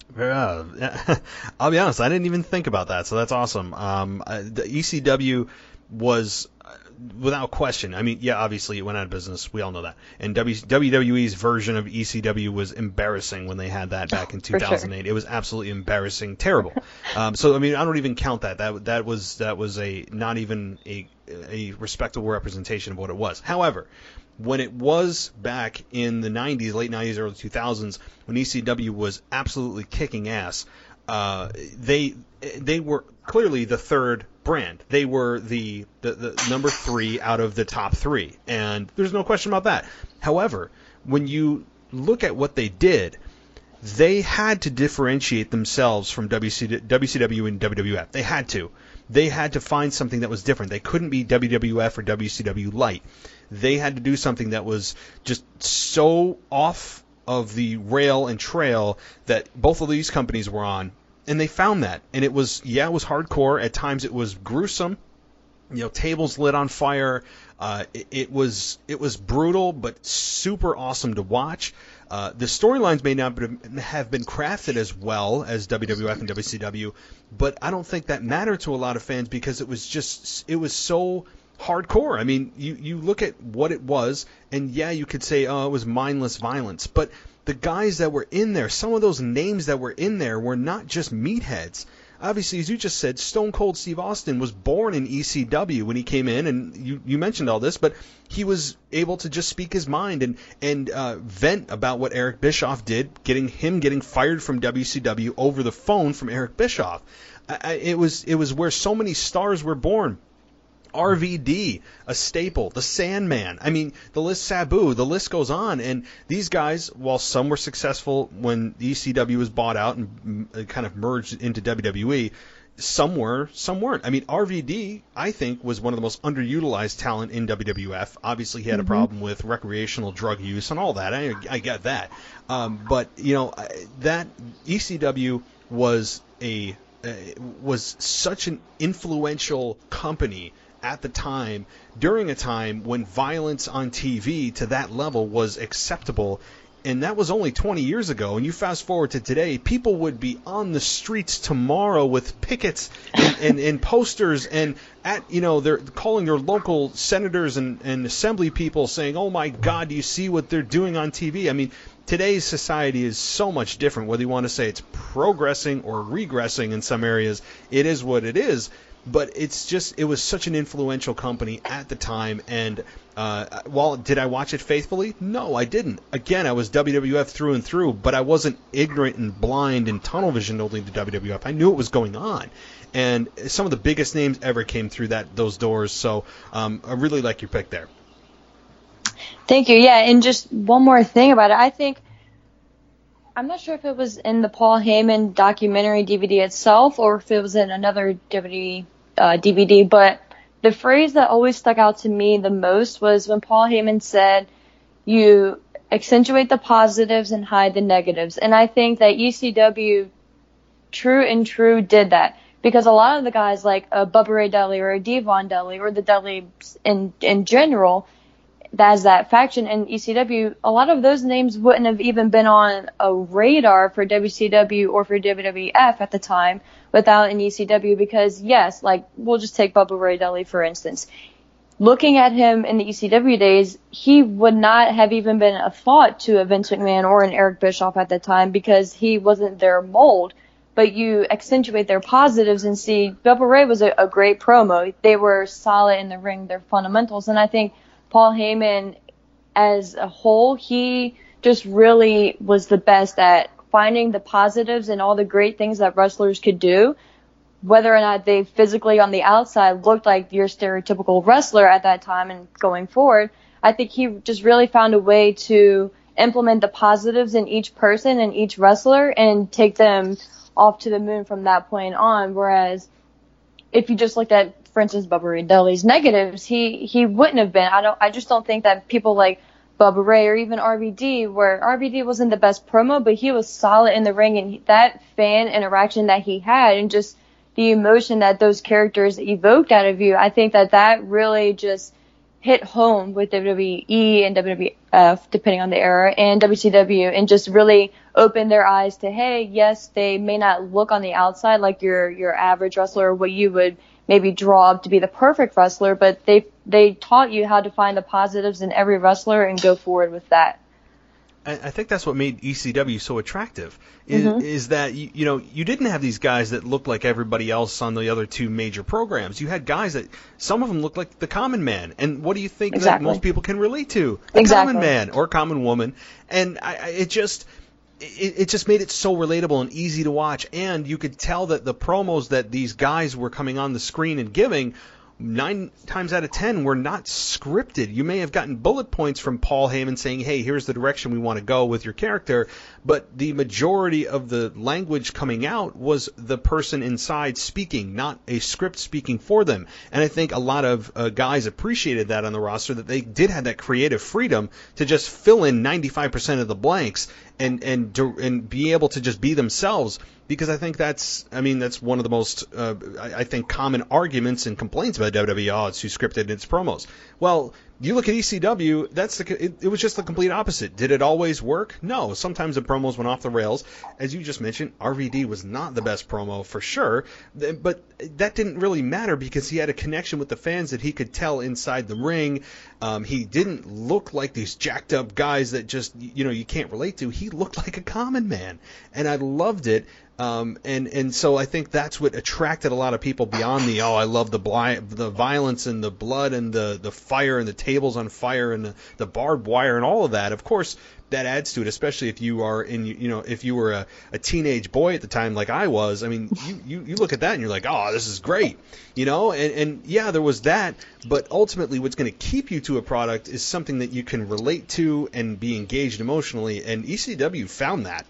I'll be honest, I didn't even think about that, so that's awesome. The ECW was, without question, I mean, yeah, obviously it went out of business, we all know that. And WWE's version of ECW was embarrassing when they had that back in 2008. Sure. It was absolutely embarrassing, terrible. So, I mean, I don't even count that. That was a not even a respectable representation of what it was. However, when it was back in the 90s, late 90s, early 2000s, when ECW was absolutely kicking ass, they were clearly the third brand. They were the number 3 out of the top 3, and there's no question about that. However, when you look at what they did, they had to differentiate themselves from WCW and WWF. They had to. They had to find something that was different. They couldn't be WWF or WCW light. They had to do something that was just so off of the rail and trail that both of these companies were on, and they found that. And it was hardcore. At times it was gruesome. Tables lit on fire. It was brutal, but super awesome to watch. The storylines may not have been crafted as well as WWF and WCW, but I don't think that mattered to a lot of fans because it was so hardcore. I mean, you look at what it was, and yeah, you could say, oh, it was mindless violence, but the guys that were in there, some of those names that were in there were not just meatheads. Obviously, as you just said, Stone Cold Steve Austin was born in ECW when he came in, and you mentioned all this, but he was able to just speak his mind and vent about what Eric Bischoff did, getting fired from WCW over the phone from Eric Bischoff. It was where so many stars were born. RVD, a staple, the Sandman. I mean, the list, Sabu, the list goes on. And these guys, while some were successful when ECW was bought out and kind of merged into WWE, some were, some weren't. I mean, RVD, I think, was one of the most underutilized talent in WWF. Obviously, he had a problem with recreational drug use and all that. I get that. But, that ECW was such an influential company at the time, during a time when violence on TV to that level was acceptable, and that was only 20 years ago. And you fast forward to today, people would be on the streets tomorrow with pickets and posters, and they're calling their local senators and assembly people saying, "Oh my God, do you see what they're doing on TV?" I mean, today's society is so much different. Whether you want to say it's progressing or regressing in some areas, it is what it is. But it was such an influential company at the time, and did I watch it faithfully? No, I didn't. Again, I was WWF through and through, but I wasn't ignorant and blind and tunnel visioned only to WWF. I knew what was going on, and some of the biggest names ever came through those doors, so I really like your pick there. Thank you. Yeah, and just one more thing about it. I'm not sure if it was in the Paul Heyman documentary DVD itself or if it was in another DVD, but the phrase that always stuck out to me the most was when Paul Heyman said, "You accentuate the positives and hide the negatives." And I think that ECW true did that, because a lot of the guys like Bubba Ray Dudley or Devon Dudley or the Dudleys in general, as that faction in ECW, a lot of those names wouldn't have even been on a radar for WCW or for WWF at the time without an ECW, because yes, like we'll just take Bubba Ray Dudley for instance. Looking at him in the ECW days, he would not have even been a thought to a Vince McMahon or an Eric Bischoff at the time because he wasn't their mold. But you accentuate their positives and see Bubba Ray was a great promo. They were solid in the ring, their fundamentals, and I think Paul Heyman, as a whole, he just really was the best at finding the positives and all the great things that wrestlers could do whether or not they physically on the outside looked like your stereotypical wrestler at that time and going forward, I think he just really found a way to implement the positives in each person and each wrestler and take them off to the moon from that point on. Whereas if you just looked at, for instance, Bubba Ray Dudley's negatives, he wouldn't have been. I just don't think that people like Bubba Ray or even RVD, where RVD wasn't the best promo, but he was solid in the ring, and that fan interaction that he had and just the emotion that those characters evoked out of you, I think that really just hit home with WWE and WWF, depending on the era, and WCW, and just really opened their eyes to, hey, yes, they may not look on the outside like your average wrestler or what you would maybe draw up to be the perfect wrestler, but they taught you how to find the positives in every wrestler and go forward with that. I think that's what made ECW so attractive, is that, you didn't have these guys that looked like everybody else on the other two major programs. You had guys that, some of them looked like the common man. And what do you think that most people can relate to? The common man or common woman. And it just made it so relatable and easy to watch. And you could tell that the promos that these guys were coming on the screen and giving, 9 times out of 10 were not scripted. You may have gotten bullet points from Paul Heyman saying, hey, here's the direction we want to go with your character, but the majority of the language coming out was the person inside speaking, not a script speaking for them. And I think a lot of guys appreciated that on the roster, that they did have that creative freedom to just fill in 95% of the blanks and be able to just be themselves. Because I think that's one of the most, I think, common arguments and complaints about WWE. Oh, it's too scripted in its promos. Well, you look at ECW, it was just the complete opposite. Did it always work? No. Sometimes the promos went off the rails. As you just mentioned, RVD was not the best promo for sure, but that didn't really matter because he had a connection with the fans that he could tell inside the ring. He didn't look like these jacked up guys that just, you can't relate to. He looked like a common man, and I loved it. And so I think that's what attracted a lot of people beyond I love the violence and the blood and the fire and the tables on fire and the barbed wire and all of that. Of course, that adds to it, especially if you are if you were a teenage boy at the time like I was. I mean, you look at that and you're like, oh, this is great, and yeah, there was that, but ultimately what's going to keep you to a product is something that you can relate to and be engaged emotionally, and ECW found that.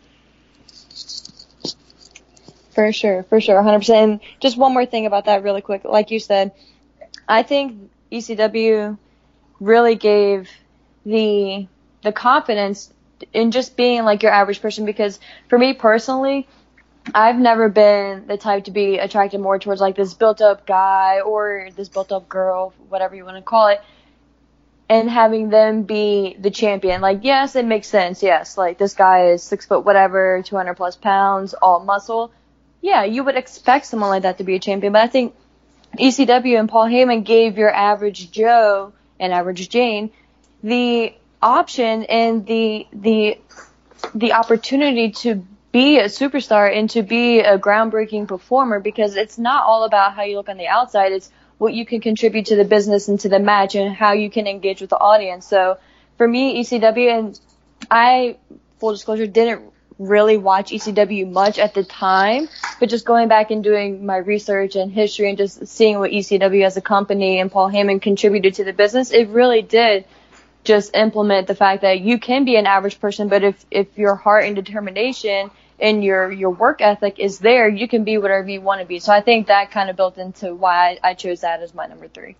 For sure, 100%. And just one more thing about that really quick. Like you said, I think ECW really gave the confidence in just being like your average person, because for me personally, I've never been the type to be attracted more towards like this built-up guy or this built-up girl, whatever you want to call it, and having them be the champion. Like, yes, it makes sense. Yes, like this guy is 6 foot whatever, 200 plus pounds, all muscle. Yeah, you would expect someone like that to be a champion, but I think ECW and Paul Heyman gave your average Joe and average Jane the option and the opportunity to be a superstar and to be a groundbreaking performer, because it's not all about how you look on the outside. It's what you can contribute to the business and to the match and how you can engage with the audience. So for me, ECW, and I, full disclosure, didn't really watch ECW much at the time, but just going back and doing my research and history and just seeing what ECW as a company and Paul Heyman contributed to the business, it really did just implement the fact that you can be an average person, but if your heart and determination and your work ethic is there, you can be whatever you want to be. So I think that kind of built into why I chose that as my number 3.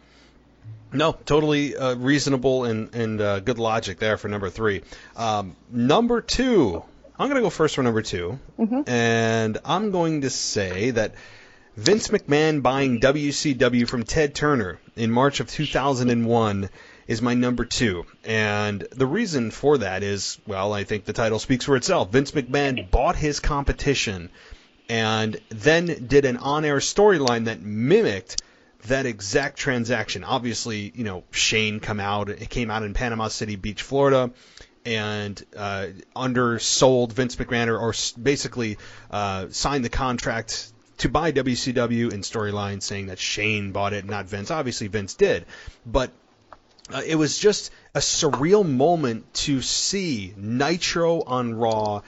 No, totally reasonable and good logic there for number 3. Number 2. I'm going to go first for number 2, and I'm going to say that Vince McMahon buying WCW from Ted Turner in March of 2001 is my number 2. And the reason for that is, well, I think the title speaks for itself. Vince McMahon bought his competition and then did an on-air storyline that mimicked that exact transaction. Obviously, Shane came out in Panama City Beach, Florida, and undersold Vince McMahon or basically signed the contract to buy WCW in storyline, saying that Shane bought it, not Vince. Obviously, Vince did. But it was just a surreal moment to see Nitro on Raw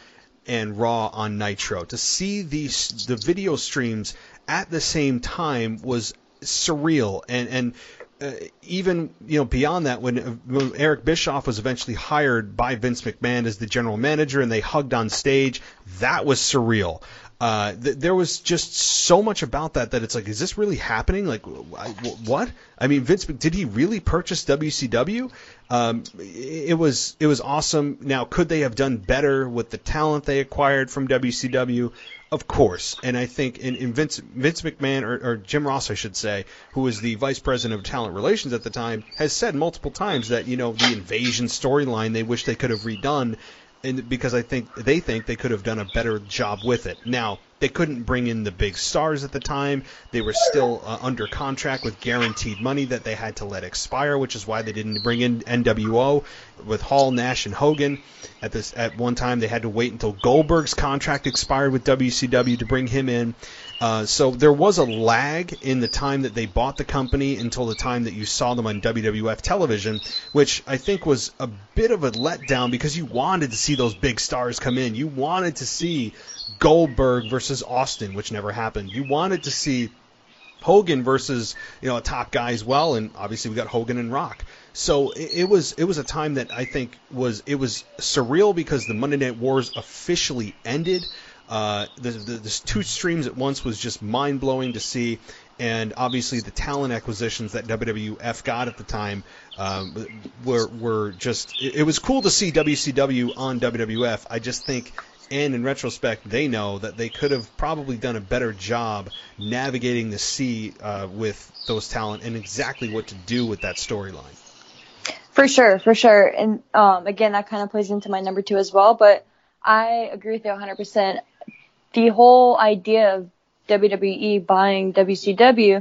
and Raw on Nitro. To see the video streams at the same time was surreal, and even beyond that, when Eric Bischoff was eventually hired by Vince McMahon as the general manager and they hugged on stage, that was surreal. There was just so much about that it's like, is this really happening? Like, what? I mean, Vince, did he really purchase WCW? It was awesome. Now, could they have done better with the talent they acquired from WCW? Of course. And I think in Vince McMahon, or Jim Ross, I should say, who was the vice president of talent relations at the time, has said multiple times that, the Invasion storyline they wish they could have redone, and because they think they could have done a better job with it. Now, they couldn't bring in the big stars at the time. They were still under contract with guaranteed money that they had to let expire, which is why they didn't bring in NWO with Hall, Nash, and Hogan. At one time, they had to wait until Goldberg's contract expired with WCW to bring him in. So there was a lag in the time that they bought the company until the time that you saw them on WWF television, which I think was a bit of a letdown because you wanted to see those big stars come in. You wanted to see Goldberg versus Austin, which never happened. You wanted to see Hogan versus a top guy as well, and obviously we got Hogan and Rock. So it was a time that I think was surreal because the Monday Night Wars officially ended. The two streams at once was just mind-blowing to see, and obviously the talent acquisitions that WWF got at the time were just, it was cool to see WCW on WWF. I just think, and in retrospect, they know that they could have probably done a better job navigating the sea with those talent and exactly what to do with that storyline. For sure. And again, that kind of plays into my number 2 as well, but I agree with you 100%. The whole idea of WWE buying WCW,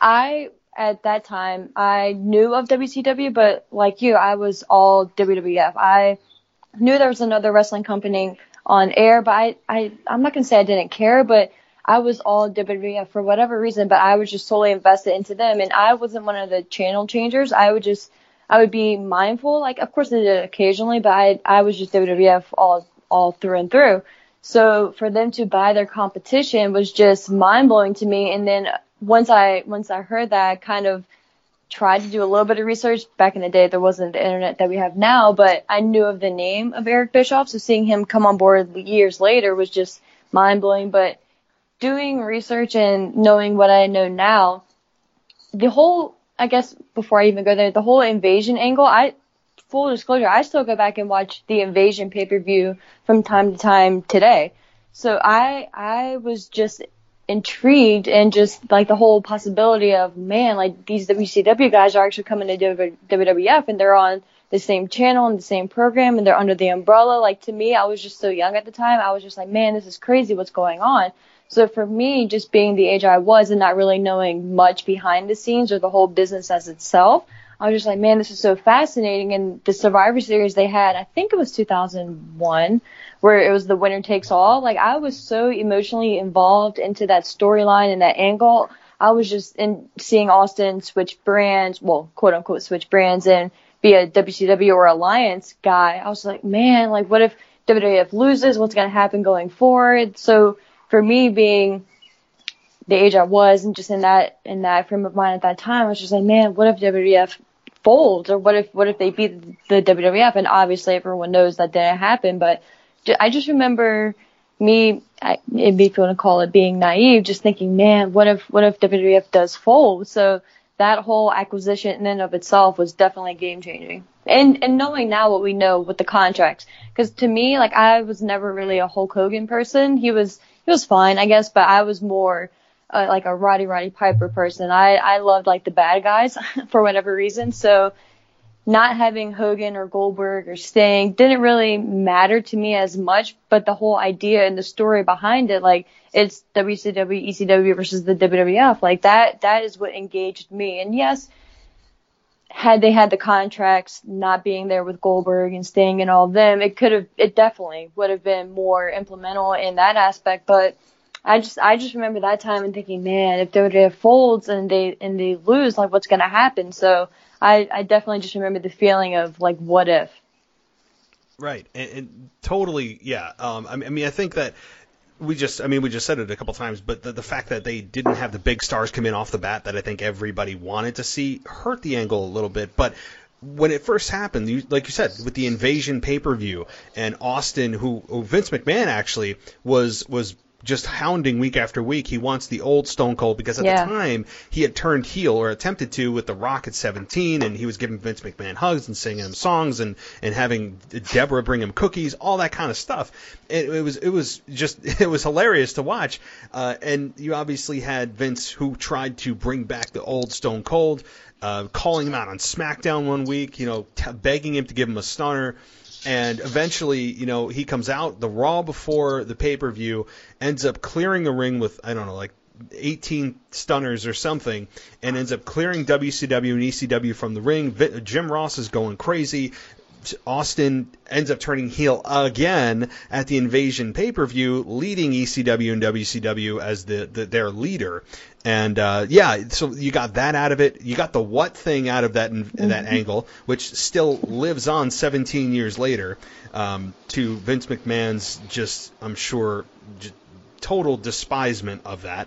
at that time, I knew of WCW, but like you, I was all WWF. I knew there was another wrestling company on air, but I'm not going to say I didn't care, but I was all WWF for whatever reason, but I was just solely invested into them, and I wasn't one of the channel changers. I would be mindful, like, of course I did it occasionally, but I was just WWF all through and through. So for them to buy their competition was just mind-blowing to me. And then once I heard that, I kind of tried to do a little bit of research. Back in the day, there wasn't the internet that we have now, but I knew of the name of Eric Bischoff. So seeing him come on board years later was just mind-blowing. But doing research and knowing what I know now, the whole, I guess before I even go there, the whole Invasion angle, full disclosure, I still go back and watch the Invasion pay-per-view from time to time today. So I was just intrigued, and just like the whole possibility of, man, like these WCW guys are actually coming to WWF and they're on the same channel and the same program and they're under the umbrella. Like, to me, I was just so young at the time. I was just like, man, this is crazy what's going on. So for me, just being the age I was and not really knowing much behind the scenes or the whole business as itself, I was just like, man, this is so fascinating. And the Survivor Series they had, I think it was 2001, where it was the winner takes all. Like, I was so emotionally involved into that storyline and that angle. I was just seeing Austin switch brands, well, quote unquote switch brands, and be a WCW or Alliance guy. I was like, man, like, what if WWF loses? What's going to happen going forward? So for me, being the age I was and just in that frame of mind at that time, I was just like, man, what if WWF folds, or what if they beat the WWF? And obviously everyone knows that didn't happen, but I just remember if you want to call it being naive, just thinking, man, what if WWF does fold? So that whole acquisition in and of itself was definitely game changing. And knowing now what we know with the contracts, because to me, like, I was never really a Hulk Hogan person. He was fine, I guess, but I was more like a Roddy Piper person. I loved like the bad guys for whatever reason. So not having Hogan or Goldberg or Sting didn't really matter to me as much, but the whole idea and the story behind it, like, it's WCW, ECW versus the WWF, like that is what engaged me. And yes, had they had the contracts not being there with Goldberg and Sting and all of them, it definitely would have been more implemental in that aspect. But I just remember that time and thinking, man, if WWF folds and they lose, like, what's going to happen? So I definitely just remember the feeling of, like, what if? Right. And totally, yeah. I mean, I think that we just said it a couple times, but the fact that they didn't have the big stars come in off the bat that I think everybody wanted to see hurt the angle a little bit. But when it first happened, like you said, with the Invasion pay-per-view and Austin, who Vince McMahon actually was just hounding week after week. He wants the old Stone Cold because at the time he had turned heel or attempted to with The Rock at 17, and he was giving Vince McMahon hugs and singing him songs and having Deborah bring him cookies, all that kind of stuff. It was hilarious to watch. And you obviously had Vince, who tried to bring back the old Stone Cold, calling him out on SmackDown one week, begging him to give him a stunner. And eventually, he comes out the Raw before the pay-per-view, ends up clearing the ring with, I don't know, like 18 stunners or something, and ends up clearing WCW and ECW from the ring. Jim Ross is going crazy. Austin ends up turning heel again at the Invasion pay-per-view, leading ECW and WCW as their leader. And so you got that out of it. You got the what thing out of that angle, which still lives on 17 years later, to Vince McMahon's I'm sure, total despisement of that.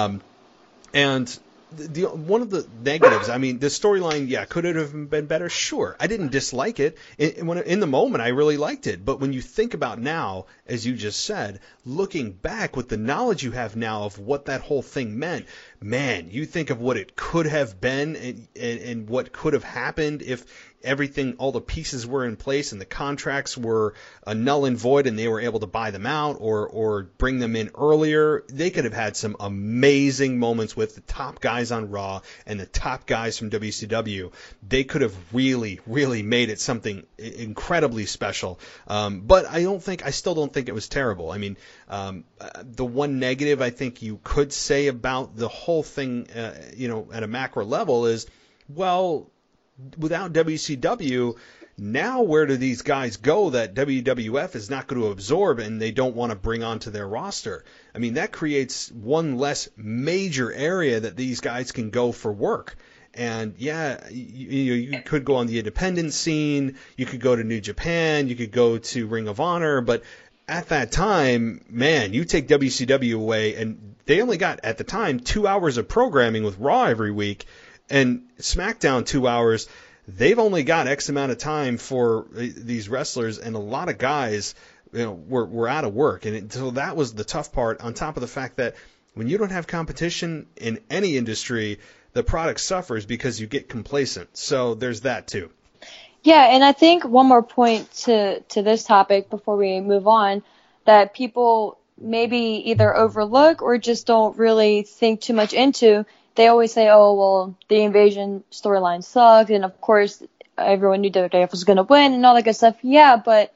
And one of the negatives, I mean, the storyline, could it have been better? Sure. I didn't dislike it. In the moment, I really liked it. But when you think about now, as you just said, looking back with the knowledge you have now of what that whole thing meant, man, you think of what it could have been and what could have happened if everything, all the pieces were in place and the contracts were null and void and they were able to buy them out or bring them in earlier. They could have had some amazing moments with the top guys on Raw and the top guys from WCW. They could have really, really made it something incredibly special. But I still don't think it was terrible. I mean, the one negative I think you could say about the whole thing, at a macro level is, well, without WCW, now where do these guys go that WWF is not going to absorb and they don't want to bring onto their roster? I mean, that creates one less major area that these guys can go for work. And you could go on the independent scene, you could go to New Japan, you could go to Ring of Honor, but at that time, man, you take WCW away, and they only got, at the time, 2 hours of programming with Raw every week, and SmackDown 2 hours. They've only got X amount of time for these wrestlers, and a lot of guys, were out of work. And so that was the tough part, on top of the fact that when you don't have competition in any industry, the product suffers because you get complacent. So there's that too. Yeah, and I think one more point to this topic before we move on, that people maybe either overlook or just don't really think too much into. They always say, oh, well, the Invasion storyline sucked, and of course everyone knew WWF was going to win and all that good stuff. Yeah, but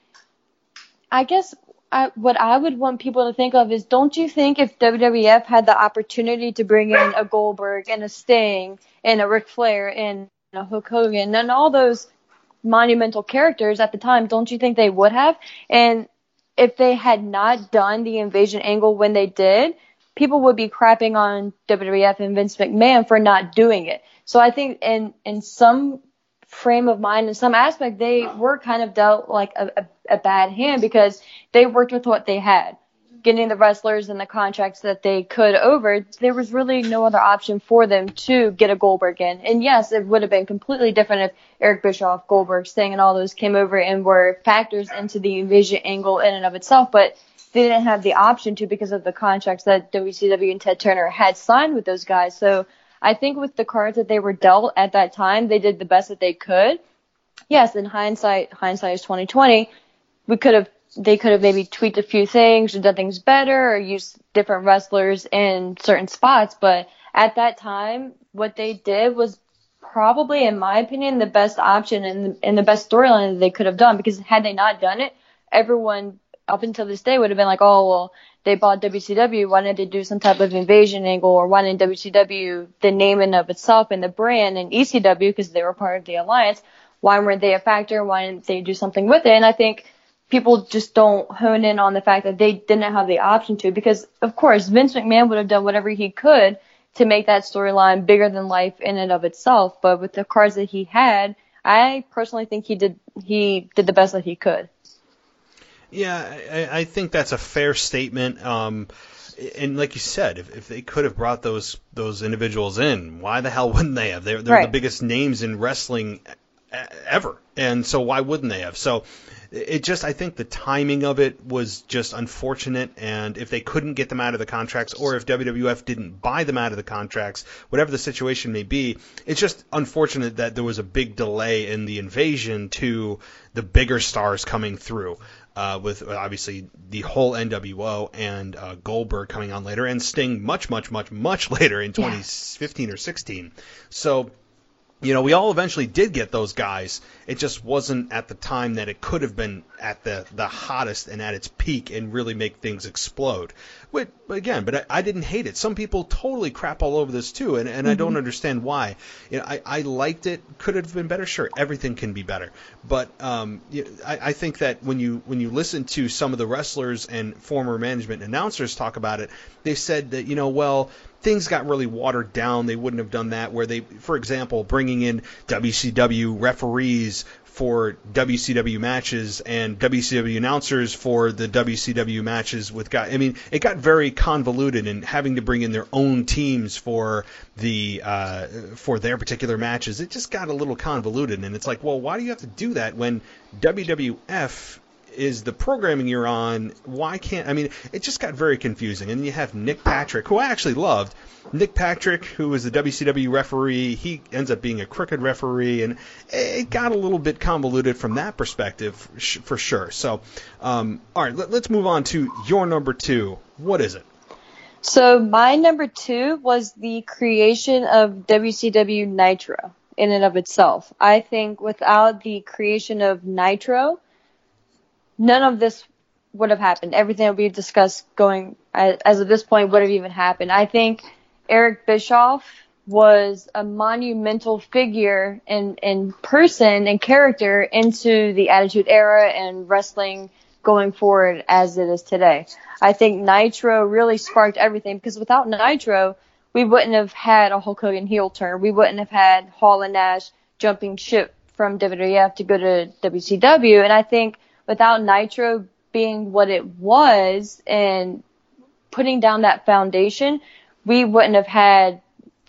I guess what I would want people to think of is, don't you think if WWF had the opportunity to bring in a Goldberg and a Sting and a Ric Flair and a Hulk Hogan and all those monumental characters at the time, don't you think they would have? And if they had not done the Invasion angle when they did, people would be crapping on WWF and Vince McMahon for not doing it. So I think in some frame of mind, in some aspect, they were kind of dealt like a bad hand because they worked with what they had. Getting the wrestlers and the contracts that they could over, there was really no other option for them to get a Goldberg in. And yes, it would have been completely different if Eric Bischoff, Goldberg, Sting, and all those came over and were factors into the Invasion angle in and of itself. But they didn't have the option to because of the contracts that WCW and Ted Turner had signed with those guys. So I think with the cards that they were dealt at that time, they did the best that they could. Yes, in hindsight is 2020. They could have maybe tweaked a few things or done things better or used different wrestlers in certain spots. But at that time, what they did was probably, in my opinion, the best option and the best storyline that they could have done. Because had they not done it, everyone up until this day would have been like, oh, well, they bought WCW. Why didn't they do some type of Invasion angle? Or why didn't WCW, the name in of itself and the brand, and ECW, because they were part of the alliance, why weren't they a factor? Why didn't they do something with it? And I think people just don't hone in on the fact that they didn't have the option to, because, of course, Vince McMahon would have done whatever he could to make that storyline bigger than life in and of itself. But with the cards that he had, I personally think he did the best that he could. Yeah, I think that's a fair statement. And like you said, if they could have brought those individuals in, why the hell wouldn't they have? They're Right. the biggest names in wrestling ever, and so why wouldn't they have? So it just, I think the timing of it was just unfortunate, and if they couldn't get them out of the contracts, or if WWF didn't buy them out of the contracts, whatever the situation may be, it's just unfortunate that there was a big delay in the invasion to the bigger stars coming through. With obviously the whole NWO and Goldberg coming on later, and Sting much later in 2015 or 16. So, you know, we all eventually did get those guys. It just wasn't at the time that it could have been at the hottest and at its peak and really make things explode. But I didn't hate it. Some people totally crap all over this too, and I don't understand why. You know, I liked it. Could it have been better? Sure, everything can be better. But I think that when you listen to some of the wrestlers and former management announcers talk about it, they said that, you know, well, things got really watered down. They wouldn't have done that, where they, for example, bringing in WCW referees for WCW matches and WCW announcers for the WCW matches with guys. I mean, it got very convoluted, and having to bring in their own teams for their particular matches, it just got a little convoluted. And it's like, well, why do you have to do that when WWF is the programming you're on? Why can't, I mean, it just got very confusing. And you have Nick Patrick, who I actually loved. Nick Patrick, who was the WCW referee, he ends up being a crooked referee, and it got a little bit convoluted from that perspective, for sure. So, all right, let's move on to your number 2. What is it? So my number 2 was the creation of WCW Nitro in and of itself. I think without the creation of Nitro, none of this would have happened. Everything that we've discussed going as of this point would have even happened. I think Eric Bischoff was a monumental figure in person and character into the Attitude Era and wrestling going forward as it is today. I think Nitro really sparked everything, because without Nitro, we wouldn't have had a Hulk Hogan heel turn. We wouldn't have had Hall and Nash jumping ship from WWF to go to WCW. And I think without Nitro being what it was and putting down that foundation, we wouldn't have had,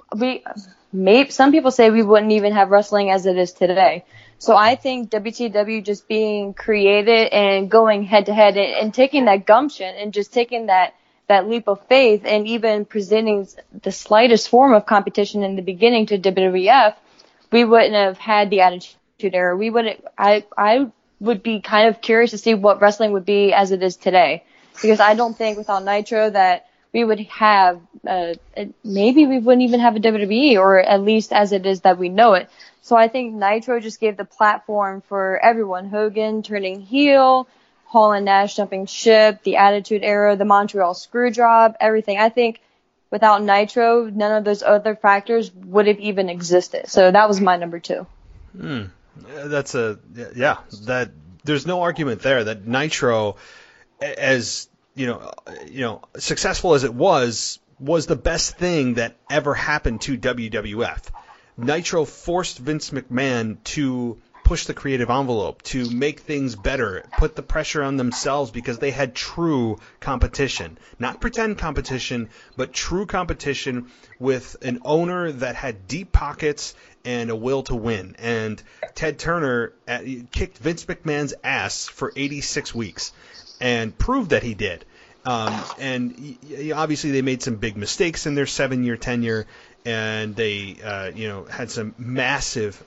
some people say we wouldn't even have wrestling as it is today. So I think WCW just being created and going head to head and taking that gumption and just taking that leap of faith and even presenting the slightest form of competition in the beginning to WWF, we wouldn't have had the Attitude Era. We wouldn't, I would be kind of curious to see what wrestling would be as it is today, because I don't think without Nitro that we would have, maybe we wouldn't even have a WWE, or at least as it is that we know it. So I think Nitro just gave the platform for everyone. Hogan turning heel, Hall and Nash jumping ship, the Attitude Era, the Montreal Screwjob, everything. I think without Nitro, none of those other factors would have even existed. So that was my number 2. That's that there's no argument there that Nitro, as you know, successful as it was the best thing that ever happened to WWF. Nitro forced Vince McMahon to push the creative envelope, to make things better, put the pressure on themselves, because they had true competition. Not pretend competition, but true competition with an owner that had deep pockets and a will to win. And Ted Turner kicked Vince McMahon's ass for 86 weeks and proved that he did. And obviously they made some big mistakes in their 7-year tenure, and they had some massive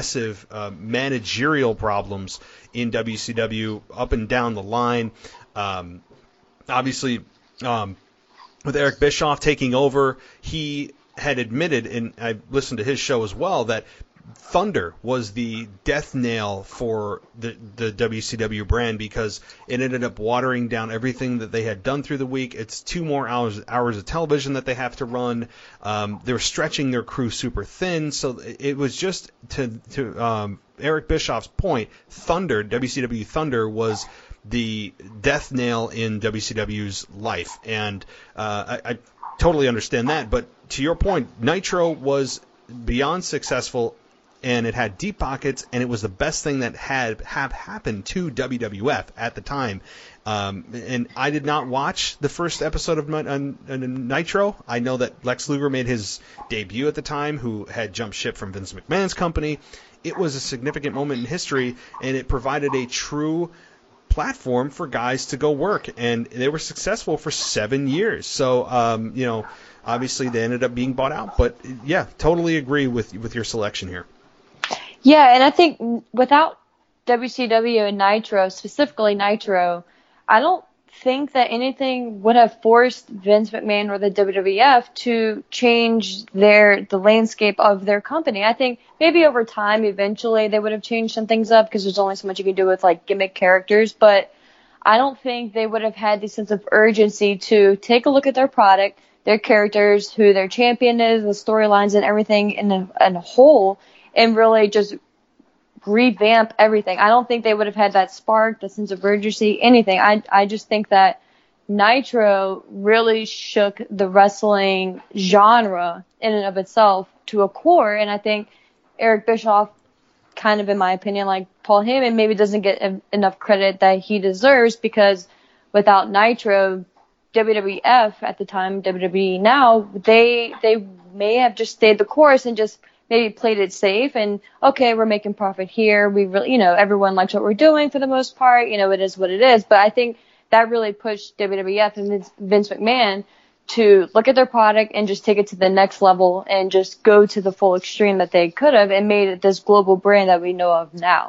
managerial problems in WCW up and down the line. Obviously, with Eric Bischoff taking over, he had admitted, and I listened to his show as well, that Thunder was the death nail for the WCW brand, because it ended up watering down everything that they had done through the week. It's 2 more hours of television that they have to run. They're stretching their crew super thin. So it was just to Eric Bischoff's point, Thunder, WCW Thunder, was the death nail in WCW's life. And I totally understand that. But to your point, Nitro was beyond successful and it had deep pockets, and it was the best thing that have happened to WWF at the time. And I did not watch the first episode of Nitro. I know that Lex Luger made his debut at the time, who had jumped ship from Vince McMahon's company. It was a significant moment in history, and it provided a true platform for guys to go work, and they were successful for 7 years. So, obviously they ended up being bought out, but yeah, totally agree with your selection here. Yeah, and I think without WCW and Nitro, specifically Nitro, I don't think that anything would have forced Vince McMahon or the WWF to change the landscape of their company. I think maybe over time, eventually, they would have changed some things up because there's only so much you can do with like gimmick characters. But I don't think they would have had the sense of urgency to take a look at their product, their characters, who their champion is, the storylines, and everything in a whole, and really just revamp everything. I don't think they would have had that spark, the sense of urgency, anything. I just think that Nitro really shook the wrestling genre in and of itself to a core, and I think Eric Bischoff, kind of in my opinion, like Paul Heyman, maybe doesn't get enough credit that he deserves, because without Nitro, WWF at the time, WWE now, they may have just stayed the course and just maybe played it safe and, okay, we're making profit here. We really, everyone likes what we're doing for the most part. It is what it is. But I think that really pushed WWF and Vince McMahon to look at their product and just take it to the next level and just go to the full extreme that they could have and made it this global brand that we know of now.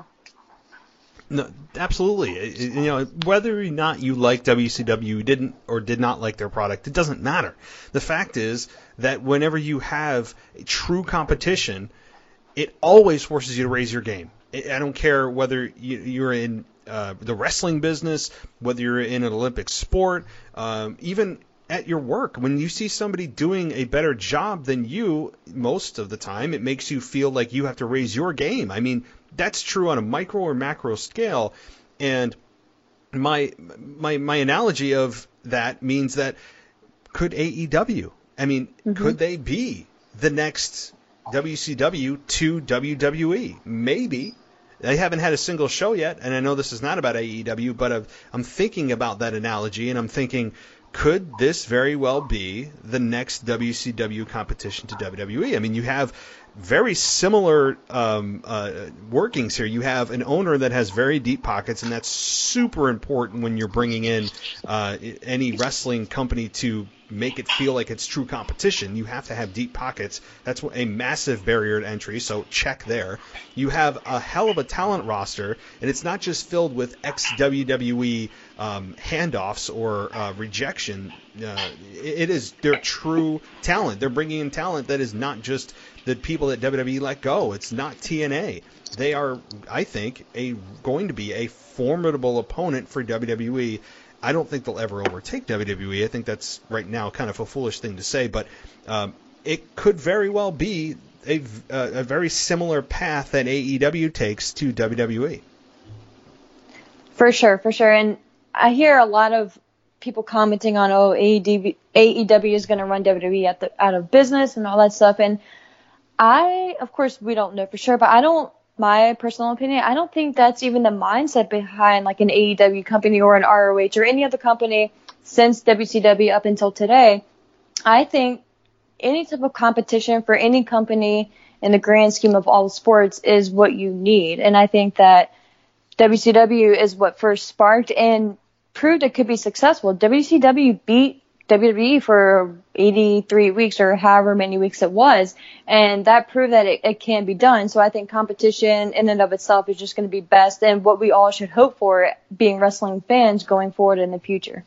No, absolutely. Whether or not you like WCW, didn't or did not like their product, it doesn't matter. The fact is that whenever you have true competition, it always forces you to raise your game. I don't care whether you're in the wrestling business, whether you're in an Olympic sport, even at your work. When you see somebody doing a better job than you, most of the time, it makes you feel like you have to raise your game. I mean, that's true on a micro or macro scale. And my analogy of that means that could AEW, could they be the next WCW to WWE? Maybe. They haven't had a single show yet, and I know this is not about AEW, but I'm thinking about that analogy, and I'm thinking, could this very well be the next WCW competition to WWE? You have very similar workings here. You have an owner that has very deep pockets, and that's super important when you're bringing in any wrestling company to make it feel like it's true competition. You have to have deep pockets. That's a massive barrier to entry, so check there. You have a hell of a talent roster, and it's not just filled with ex-WWE handoffs or rejection. It is their true talent. They're bringing in talent that is not just the people that WWE let go. It's not TNA. They are, I think, going to be a formidable opponent for WWE. I don't think they'll ever overtake WWE. I think that's right now kind of a foolish thing to say, but it could very well be a very similar path that AEW takes to WWE. For sure. And I hear a lot of people commenting on, AEW is going to run WWE out of business and all that stuff. And of course, we don't know for sure, but my personal opinion, I don't think that's even the mindset behind like an AEW company or an ROH or any other company since WCW up until today. I think any type of competition for any company in the grand scheme of all sports is what you need. And I think that WCW is what first sparked and proved it could be successful. WCW beat WWE for 83 weeks or however many weeks it was, and that proved that it can be done. So I think competition in and of itself is just going to be best and what we all should hope for being wrestling fans going forward in the future.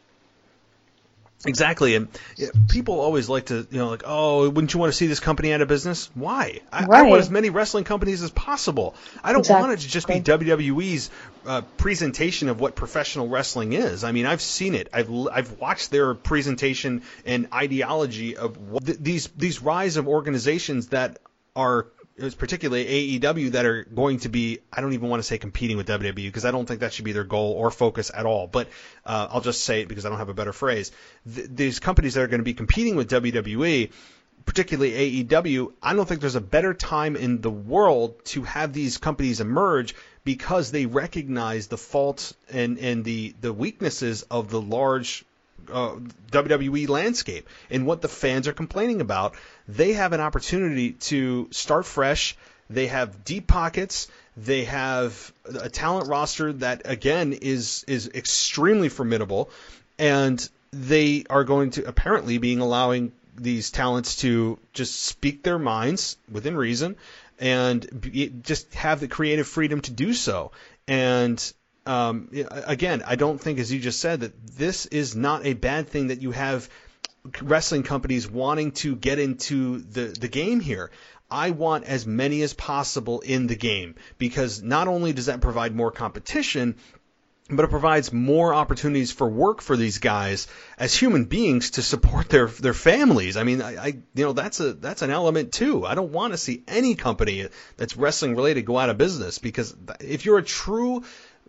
Exactly, and people always like to, wouldn't you want to see this company out of business? Why? I want as many wrestling companies as possible. I don't want it to just be WWE's presentation of what professional wrestling is. I've seen it. I've watched their presentation and ideology of these rise of organizations that are, particularly AEW, that are going to be, I don't even want to say competing with WWE because I don't think that should be their goal or focus at all. But I'll just say it because I don't have a better phrase. These companies that are going to be competing with WWE particularly AEW, I don't think there's a better time in the world to have these companies emerge, because they recognize the faults and the weaknesses of the large WWE landscape and what the fans are complaining about. They have an opportunity to start fresh. They have deep pockets. They have a talent roster that, again, is extremely formidable, and they are going to apparently being allowing these talents to just speak their minds within reason and just have the creative freedom to do so. And again, I don't think, as you just said, that this is not a bad thing that you have wrestling companies wanting to get into the game here. I want as many as possible in the game, because not only does that provide more competition, but it provides more opportunities for work for these guys as human beings to support their families. I mean, that's an element too. I don't want to see any company that's wrestling related go out of business, because if you're a true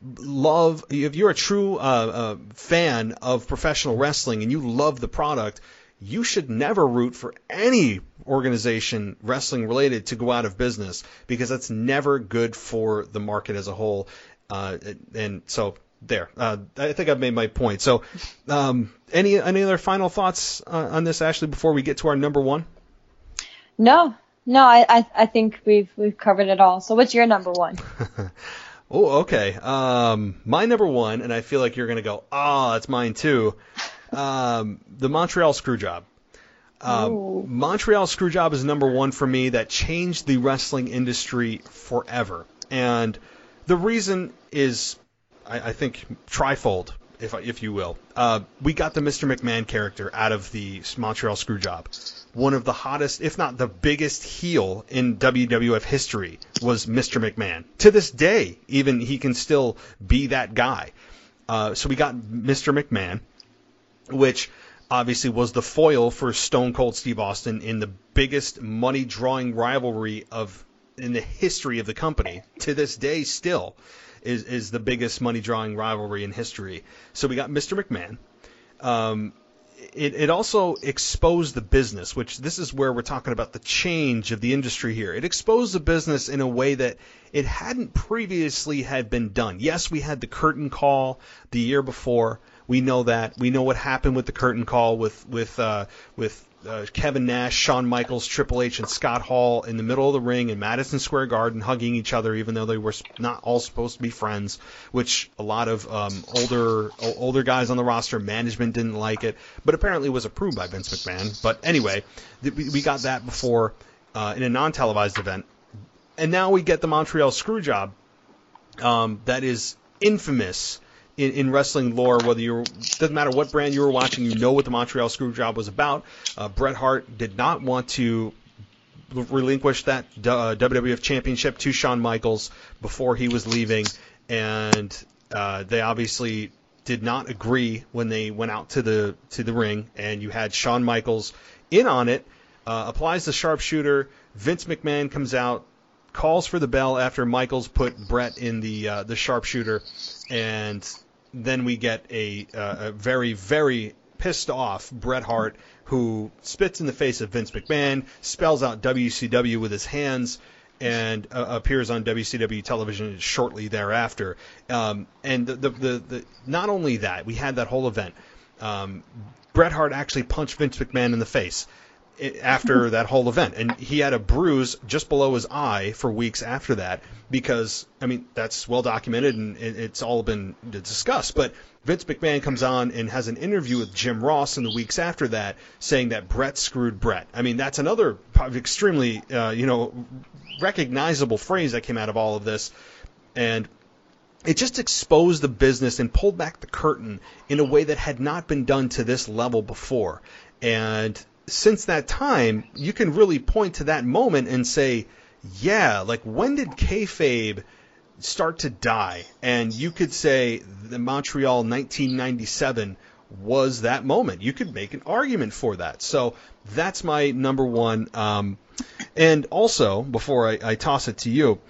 fan of professional wrestling and you love the product, you should never root for any organization wrestling related to go out of business, because that's never good for the market as a whole. And so there, I think I've made my point. So, any other final thoughts on this, Ashley, before we get to our number one? No, I think we've covered it all. So what's your number one? Oh, okay. My number one, and I feel like you're going to go, it's mine too. The Montreal Screwjob. Montreal Screwjob is number one for me. That changed the wrestling industry forever. And the reason is, I think, trifold, if you will. We got the Mr. McMahon character out of the Montreal Screwjob. One of the hottest, if not the biggest heel in WWF history was Mr. McMahon. To this day, even, he can still be that guy. So we got Mr. McMahon, which obviously was the foil for Stone Cold Steve Austin in the biggest money-drawing rivalry in the history of the company. To this day, still is the biggest money-drawing rivalry in history. So we got Mr. McMahon. It also exposed the business, which this is where we're talking about the change of the industry here. It exposed the business in a way that it hadn't previously had been done. Yes, we had the curtain call the year before. We know that. We know what happened with the curtain call with Kevin Nash, Shawn Michaels, Triple H, and Scott Hall in the middle of the ring in Madison Square Garden hugging each other, even though they were not all supposed to be friends, which a lot of older guys on the roster, management didn't like it, but apparently was approved by Vince McMahon. But anyway, we got that before in a non-televised event. And now we get the Montreal Screwjob that is infamous in wrestling lore. Doesn't matter what brand you were watching, you know what the Montreal Screwjob was about. Bret Hart did not want to relinquish that WWF Championship to Shawn Michaels before he was leaving, and they obviously did not agree when they went out to the ring, and you had Shawn Michaels in on it, applies the sharpshooter. Vince McMahon comes out, calls for the bell after Michaels put Bret in the sharpshooter, and then we get a very, very pissed off Bret Hart, who spits in the face of Vince McMahon, spells out WCW with his hands, and appears on WCW television shortly thereafter. And the not only that, we had that whole event. Bret Hart actually punched Vince McMahon in the face after that whole event, and he had a bruise just below his eye for weeks after that, because, I mean, that's well documented and it's all been discussed. But Vince McMahon comes on and has an interview with Jim Ross in the weeks after that, saying that Bret screwed Bret. I mean, that's another extremely recognizable phrase that came out of all of this, and it just exposed the business and pulled back the curtain in a way that had not been done to this level before. And since that time, you can really point to that moment and say, yeah, like, when did kayfabe start to die? And you could say the Montreal 1997 was that moment. You could make an argument for that. So that's my number one. And also, before I toss it to you,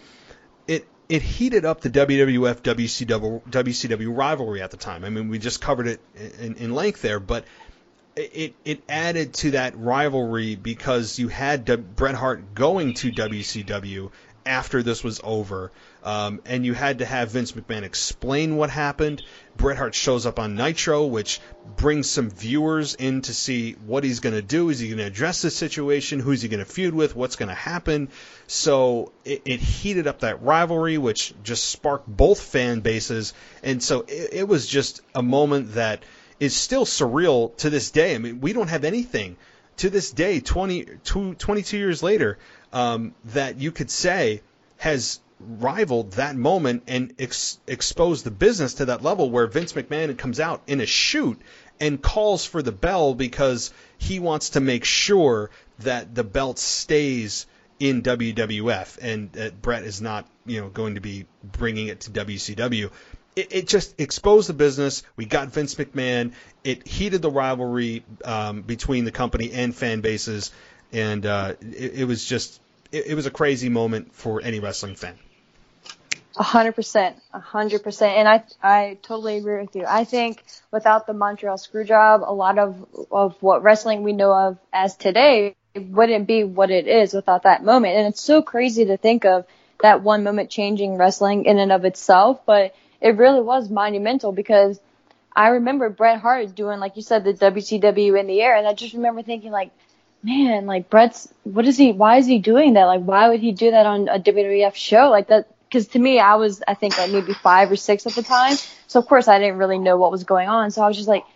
it heated up the WWF WCW rivalry at the time. I mean, we just covered it in length there, but it added to that rivalry because you had Bret Hart going to WCW after this was over, and you had to have Vince McMahon explain what happened. Bret Hart shows up on Nitro, which brings some viewers in to see what he's going to do. Is he going to address the situation? Who's he going to feud with? What's going to happen? So it heated up that rivalry, which just sparked both fan bases. And so it was just a moment that is still surreal to this day. I mean, we don't have anything to this day, 22 years later, that you could say has rivaled that moment and exposed the business to that level where Vince McMahon comes out in a shoot and calls for the bell because he wants to make sure that the belt stays in WWF and that Bret is not, going to be bringing it to WCW. It just exposed the business. We got Vince McMahon. It heated the rivalry between the company and fan bases, and it was just it was a crazy moment for any wrestling fan. 100%. And I totally agree with you. I think without the Montreal Screwjob, a lot of what wrestling we know of as today wouldn't be what it is without that moment. And it's so crazy to think of that one moment changing wrestling in and of itself, but it really was monumental because I remember Bret Hart doing, like you said, the WCW in the air, and I just remember thinking, like, man, like, why is he doing that? Like, why would he do that on a WWF show? Like, that. Because to me, I think like maybe 5 or 6 at the time. So, of course, I didn't really know what was going on. So I was just like,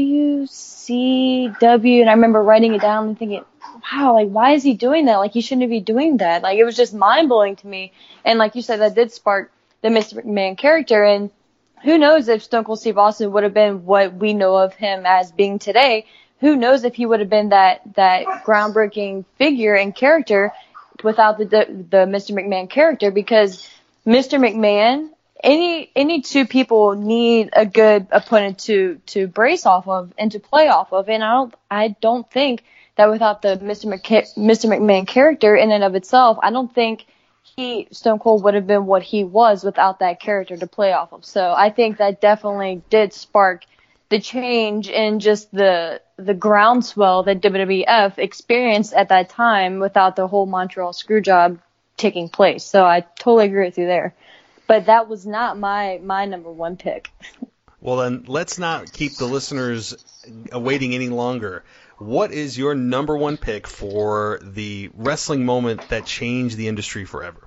WCW. And I remember writing it down and thinking, wow, like, why is he doing that? Like, he shouldn't be doing that. Like, it was just mind-blowing to me. And like you said, that did spark the Mr. McMahon character. And who knows if Stone Cold Steve Austin would have been what we know of him as being today. Who knows if he would have been that groundbreaking figure and character without the Mr. McMahon character, because Mr. McMahon, any two people need a good opponent to brace off of and to play off of, and I don't think that without the Mr. McMahon character in and of itself, I don't think Stone Cold would have been what he was without that character to play off of. So I think that definitely did spark the change in just the groundswell that WWF experienced at that time without the whole Montreal Screwjob taking place. So I totally agree with you there. But that was not my number one pick. Well, then let's not keep the listeners awaiting any longer. What is your number one pick for the wrestling moment that changed the industry forever?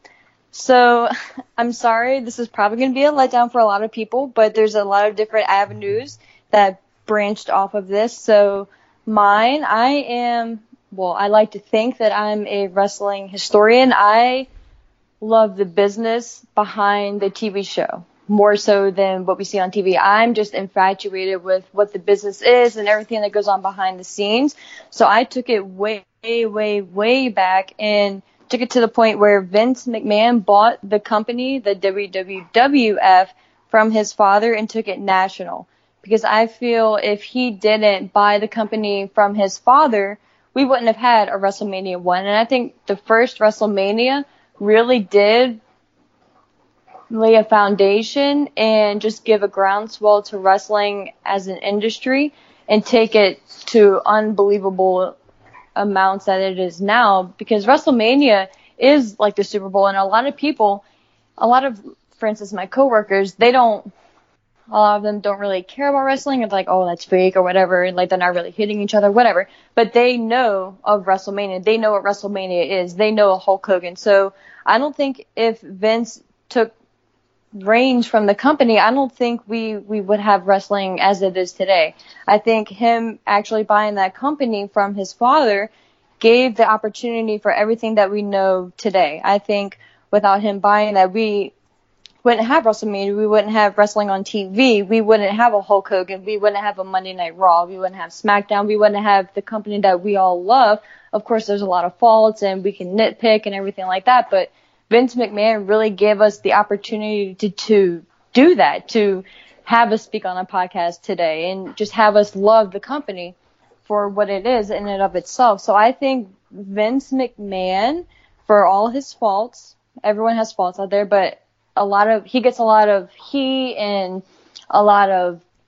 So I'm sorry, this is probably going to be a letdown for a lot of people, but there's a lot of different avenues that branched off of this. So mine, I like to think that I'm a wrestling historian. I love the business behind the TV show more so than what we see on TV. I'm just infatuated with what the business is and everything that goes on behind the scenes. So I took it way, way, way back and took it to the point where Vince McMahon bought the company, the WWF, from his father and took it national. Because I feel if he didn't buy the company from his father, we wouldn't have had a WrestleMania 1. And I think the first WrestleMania really did lay a foundation and just give a groundswell to wrestling as an industry and take it to unbelievable amounts that it is now, because WrestleMania is like the Super Bowl, and a lot of, for instance, my coworkers, a lot of them don't really care about wrestling. It's like, oh, that's fake or whatever, and like they're not really hitting each other, whatever. But they know of WrestleMania. They know what WrestleMania is. They know Hulk Hogan. So I don't think if Vince took reins from the company, I don't think we would have wrestling as it is today. I think him actually buying that company from his father gave the opportunity for everything that we know today. I think without him buying that, we wouldn't have WrestleMania. We wouldn't have wrestling on TV. We wouldn't have a Hulk Hogan. We wouldn't have a Monday Night Raw. We wouldn't have SmackDown. We wouldn't have the company that we all love. Of course, there's a lot of faults and we can nitpick and everything like that, but Vince McMahon really gave us the opportunity to do that, to have us speak on a podcast today and just have us love the company for what it is in and of itself. So I think Vince McMahon, for all his faults, everyone has faults out there, but he gets a lot of heat and a lot of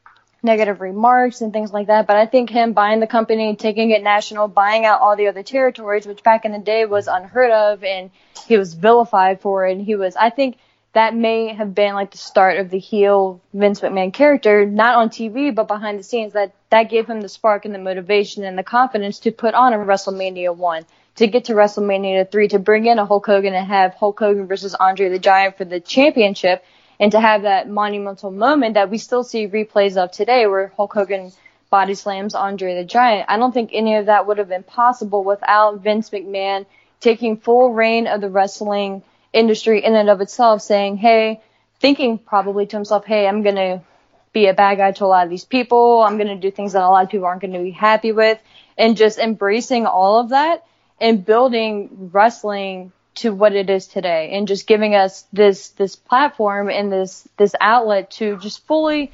negative remarks and things like that. But I think him buying the company, taking it national, buying out all the other territories, which back in the day was unheard of, and he was vilified for it. And I think that may have been like the start of the heel Vince McMahon character, not on TV, but behind the scenes. That gave him the spark and the motivation and the confidence to put on a WrestleMania 1, to get to WrestleMania 3, to bring in a Hulk Hogan and have Hulk Hogan versus Andre the Giant for the championship, and to have that monumental moment that we still see replays of today where Hulk Hogan body slams Andre the Giant. I don't think any of that would have been possible without Vince McMahon taking full reign of the wrestling industry in and of itself, saying, hey, thinking probably to himself, hey, I'm going to be a bad guy to a lot of these people. I'm going to do things that a lot of people aren't going to be happy with, and just embracing all of that and building wrestling to what it is today, and just giving us this platform and this outlet to just fully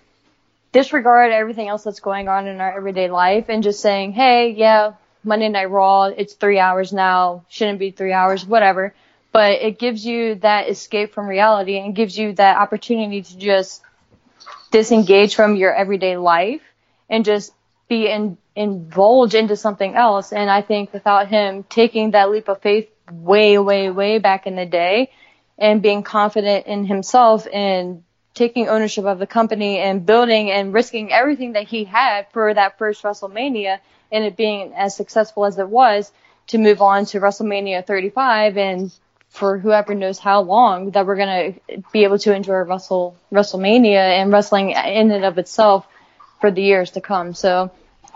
disregard everything else that's going on in our everyday life, and just saying, hey, yeah, Monday Night Raw, it's 3 hours now, shouldn't be 3 hours, whatever. But it gives you that escape from reality and gives you that opportunity to just disengage from your everyday life and just be indulge into something else. And I think without him taking that leap of faith way, way, way back in the day and being confident in himself and taking ownership of the company and building and risking everything that he had for that first WrestleMania and it being as successful as it was, to move on to WrestleMania 35 and for whoever knows how long that we're going to be able to enjoy WrestleMania and wrestling in and of itself for the years to come. So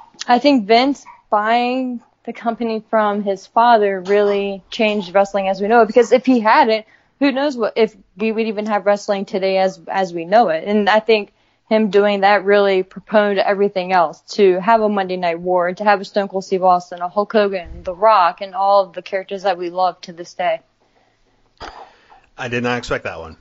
I think Vince buying the company from his father really changed wrestling as we know it, because if he hadn't, who knows if we would even have wrestling today as we know it. And I think him doing that really proponed everything else, to have a Monday Night War, to have a Stone Cold Steve Austin, a Hulk Hogan, The Rock, and all of the characters that we love to this day. I did not expect that one.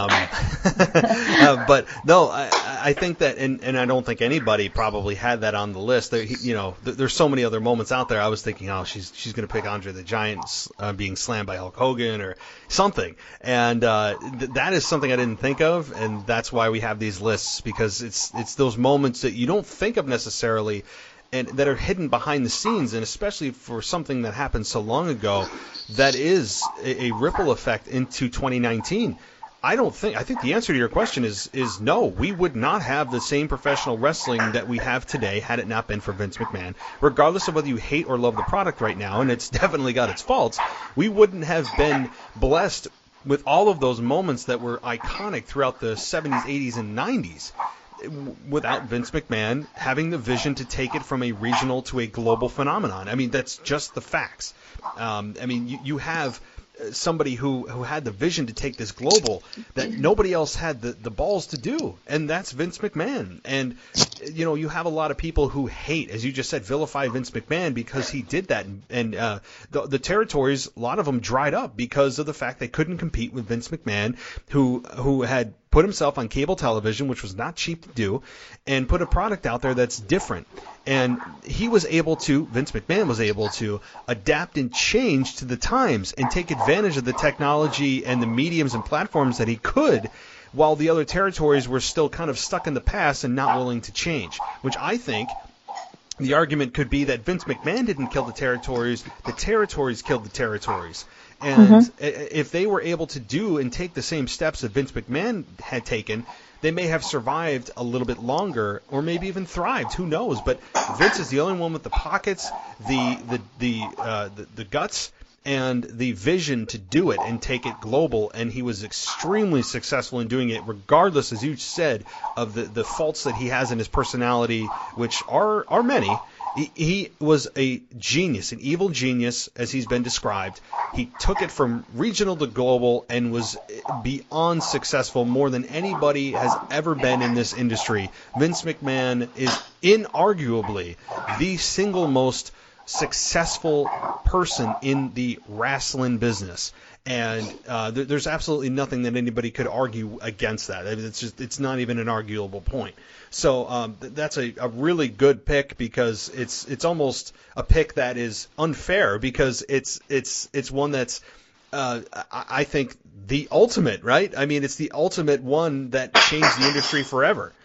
But no, I think that, and I don't think anybody probably had that on the list. There's so many other moments out there. I was thinking, oh, she's going to pick Andre the Giant being slammed by Hulk Hogan or something. And that is something I didn't think of, and that's why we have these lists, because it's those moments that you don't think of necessarily, and that are hidden behind the scenes, and especially for something that happened so long ago, that is a ripple effect into 2019. I think the answer to your question is no. We would not have the same professional wrestling that we have today had it not been for Vince McMahon. Regardless of whether you hate or love the product right now, and it's definitely got its faults, we wouldn't have been blessed with all of those moments that were iconic throughout the 70s, 80s, and 90s. Without Vince McMahon having the vision to take it from a regional to a global phenomenon. I mean, that's just the facts. You have somebody who had the vision to take this global that nobody else had the balls to do, and that's Vince McMahon. And you have a lot of people who hate, as you just said, vilify Vince McMahon because he did that, and the territories, a lot of them dried up because of the fact they couldn't compete with Vince McMahon, who had put himself on cable television, which was not cheap to do, and put a product out there that's different. And Vince McMahon was able to adapt and change to the times and take advantage of the technology and the mediums and platforms that he could, while the other territories were still kind of stuck in the past and not willing to change, which I think the argument could be that Vince McMahon didn't kill the territories killed the territories. And if they were able to do and take the same steps that Vince McMahon had taken, they may have survived a little bit longer, or maybe even thrived. Who knows? But Vince is the only one with the pockets, the guts, and the vision to do it and take it global. And he was extremely successful in doing it, regardless, as you said, of the faults that he has in his personality, which are many. He was a genius, an evil genius, as he's been described. He took it from regional to global and was beyond successful, more than anybody has ever been in this industry. Vince McMahon is inarguably the single most successful person in the wrestling business. And there's absolutely nothing that anybody could argue against that. It's not even an arguable point. So that's a really good pick, because it's almost a pick that is unfair, because it's one that's I think the ultimate, right? I mean, it's the ultimate one that changed the industry forever.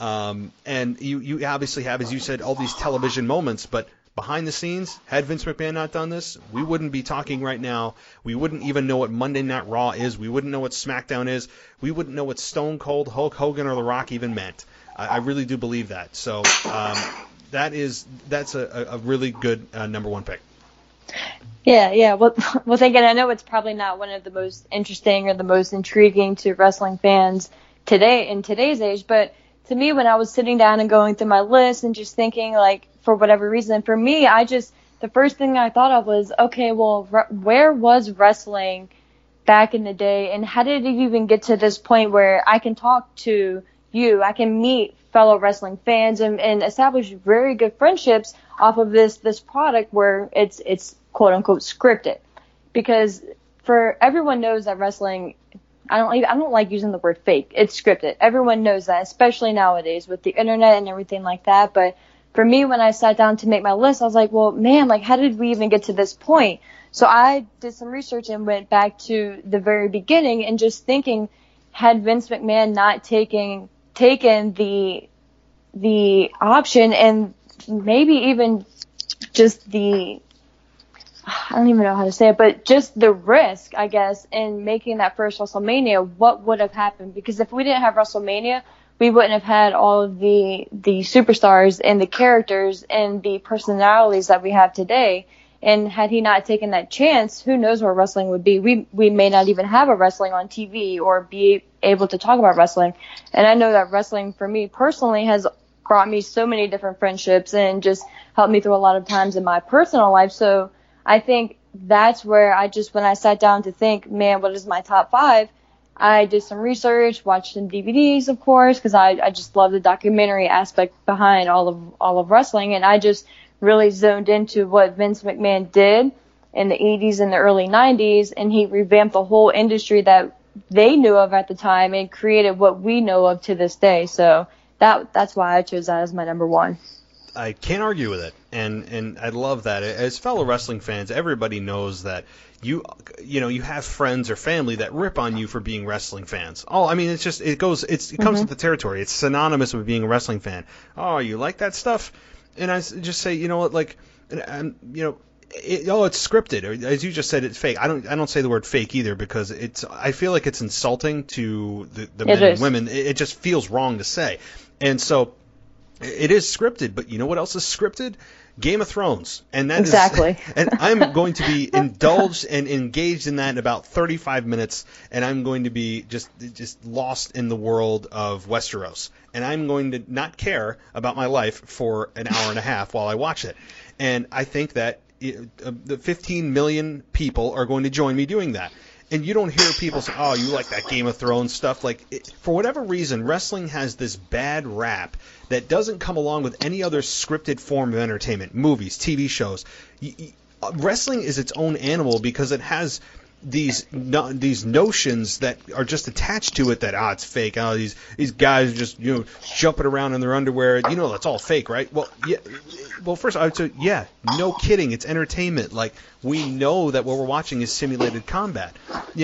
And you obviously have, as you said, all these television moments, but behind the scenes, had Vince McMahon not done this, we wouldn't be talking right now. We wouldn't even know what Monday Night Raw is. We wouldn't know what SmackDown is. We wouldn't know what Stone Cold, Hulk Hogan, or The Rock even meant. I really do believe that. So that's a really good number one pick. Yeah. Well, thinking, I know it's probably not one of the most interesting or the most intriguing to wrestling fans today in today's age, but to me, when I was sitting down and going through my list and just thinking, like, for whatever reason, for me, the first thing I thought of was, okay, well, where was wrestling back in the day, and how did it even get to this point where I can talk to you, I can meet fellow wrestling fans and establish very good friendships off of this product where it's quote unquote scripted, because for everyone knows that wrestling, I don't like using the word fake. It's scripted. Everyone knows that, especially nowadays with the internet and everything like that. But for me, when I sat down to make my list, I was like, well, man, like, how did we even get to this point? So I did some research and went back to the very beginning and just thinking, had Vince McMahon not taken the option and maybe even just I don't even know how to say it, but just the risk, I guess, in making that first WrestleMania, what would have happened? Because if we didn't have WrestleMania, we wouldn't have had all of the superstars and the characters and the personalities that we have today. And had he not taken that chance, who knows where wrestling would be? We may not even have a wrestling on TV or be able to talk about wrestling. And I know that wrestling, for me personally, has brought me so many different friendships and just helped me through a lot of times in my personal life. So I think that's where when I sat down to think, man, what is my top 5? I did some research, watched some DVDs, of course, because I just love the documentary aspect behind all of wrestling, and I just really zoned into what Vince McMahon did in the 80s and the early 90s, and he revamped the whole industry that they knew of at the time and created what we know of to this day. So that's why I chose that as my number 1. I can't argue with it, and I love that. As fellow wrestling fans, everybody knows that you have friends or family that rip on you for being wrestling fans. Oh, I mean, it comes with the territory. It's synonymous with being a wrestling fan. Oh, you like that stuff? And I just say, you know what, like, it's scripted, or as you just said, it's fake. I don't say the word fake either, because I feel like it's insulting to the men and women. It just feels wrong to say, and so. It is scripted, but you know what else is scripted? Game of Thrones. And that exactly. And I'm going to be indulged and engaged in that in about 35 minutes, and I'm going to be just lost in the world of Westeros. And I'm going to not care about my life for an hour and a half while I watch it. And I think that the 15 million people are going to join me doing that. And you don't hear people say, oh, you like that Game of Thrones stuff. For whatever reason, wrestling has this bad rap that doesn't come along with any other scripted form of entertainment, movies, TV shows. Wrestling is its own animal because it has these notions that are just attached to it that it's fake. Oh, these guys just jumping around in their underwear. That's all fake, right? Well, yeah. Well, first I would say, yeah, no kidding. It's entertainment. Like, we know that what we're watching is simulated combat.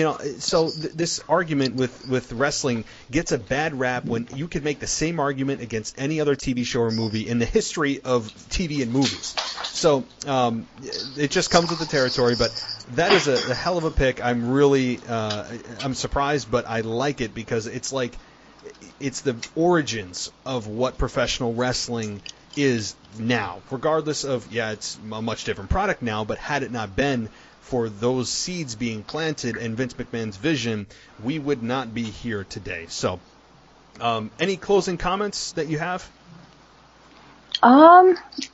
So this argument with wrestling gets a bad rap when you could make the same argument against any other TV show or movie in the history of TV and movies. So it just comes with the territory, but that is a hell of a pick. I'm really I'm surprised, but I like it because it's the origins of what professional wrestling is now, regardless of, it's a much different product now, but had it not been for those seeds being planted and Vince McMahon's vision, we would not be here today. So, any closing comments that you have? I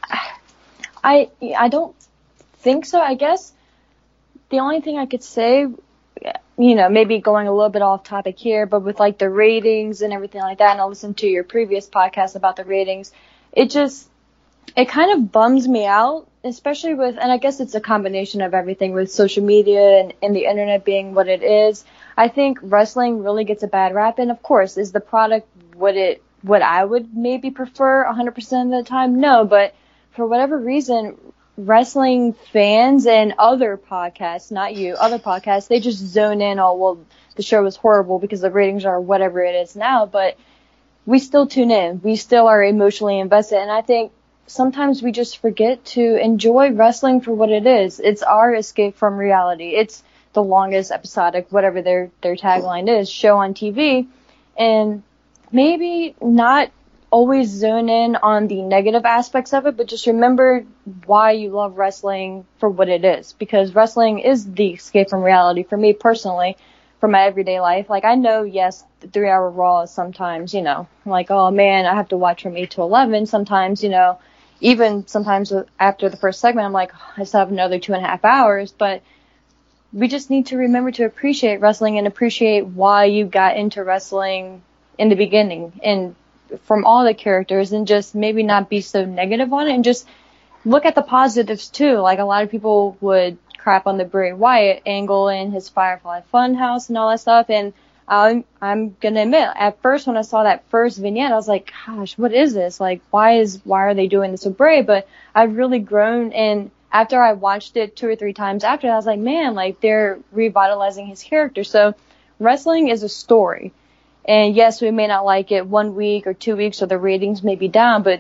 don't think so. I guess the only thing I could say, maybe going a little bit off topic here, but with like the ratings and everything like that, and I listened to your previous podcast about the ratings, it kind of bums me out, especially and I guess it's a combination of everything with social media and the internet being what it is. I think wrestling really gets a bad rap, and of course, is the product what I would maybe prefer 100% of the time? No, but for whatever reason, wrestling fans and other podcasts, not you, other podcasts, they just zone in, the show was horrible because the ratings are whatever it is now, but we still tune in. We still are emotionally invested. And I think sometimes we just forget to enjoy wrestling for what it is. It's our escape from reality. It's the longest episodic, whatever their tagline is, show on TV. And maybe not always zone in on the negative aspects of it, but just remember why you love wrestling for what it is. Because wrestling is the escape from reality for me personally, for my everyday life. Like, I know, yes, the 3-hour Raw is sometimes, like, oh man, I have to watch from 8 to 11. Sometimes, even sometimes after the first segment, I'm like, oh, I still have another 2.5 hours. But we just need to remember to appreciate wrestling and appreciate why you got into wrestling in the beginning and from all the characters, and just maybe not be so negative on it and just look at the positives too. Like, a lot of people would crap on the Bray Wyatt angle and his Firefly Funhouse and all that stuff. And I'm gonna admit, at first when I saw that first vignette, I was like, gosh, what is this? Like, why are they doing this with Bray? But I've really grown, and after I watched it 2 or 3 times after that, I was like, man, like, they're revitalizing his character. So wrestling is a story. And yes, we may not like it 1 week or 2 weeks, or the ratings may be down, but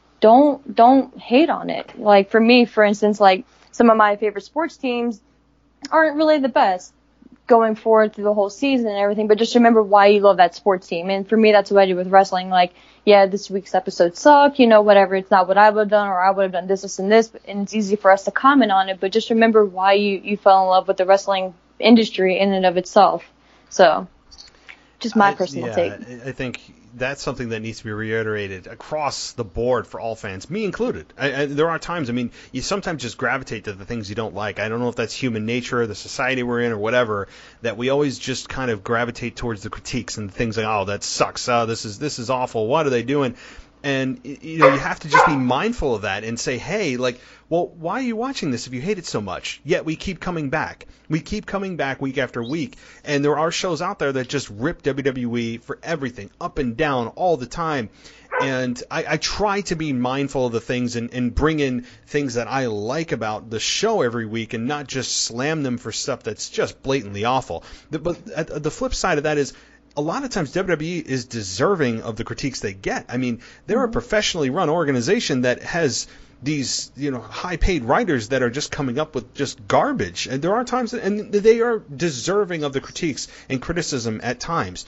don't hate on it. Like, for me, for instance, like, some of my favorite sports teams aren't really the best going forward through the whole season and everything, but just remember why you love that sports team. And for me, that's what I do with wrestling. Like, yeah, this week's episode sucked, whatever. It's not what I would have done, or I would have done this, and this, and it's easy for us to comment on it, but just remember why you fell in love with the wrestling industry in and of itself. So, just my personal take. I think that's something that needs to be reiterated across the board for all fans, me included. There are times, you sometimes just gravitate to the things you don't like. I don't know if that's human nature, or the society we're in, or whatever, that we always just kind of gravitate towards the critiques and things like, oh, that sucks, this is awful, what are they doing? And, you have to just be mindful of that and say, hey, like, well, why are you watching this if you hate it so much? Yet we keep coming back. We keep coming back week after week. And there are shows out there that just rip WWE for everything, up and down, all the time. And I try to be mindful of the things and bring in things that I like about the show every week, and not just slam them for stuff that's just blatantly awful. But the flip side of that is, a lot of times WWE is deserving of the critiques they get. They're a professionally run organization that has these, high-paid writers that are just coming up with just garbage. And there are times and they are deserving of the critiques and criticism at times.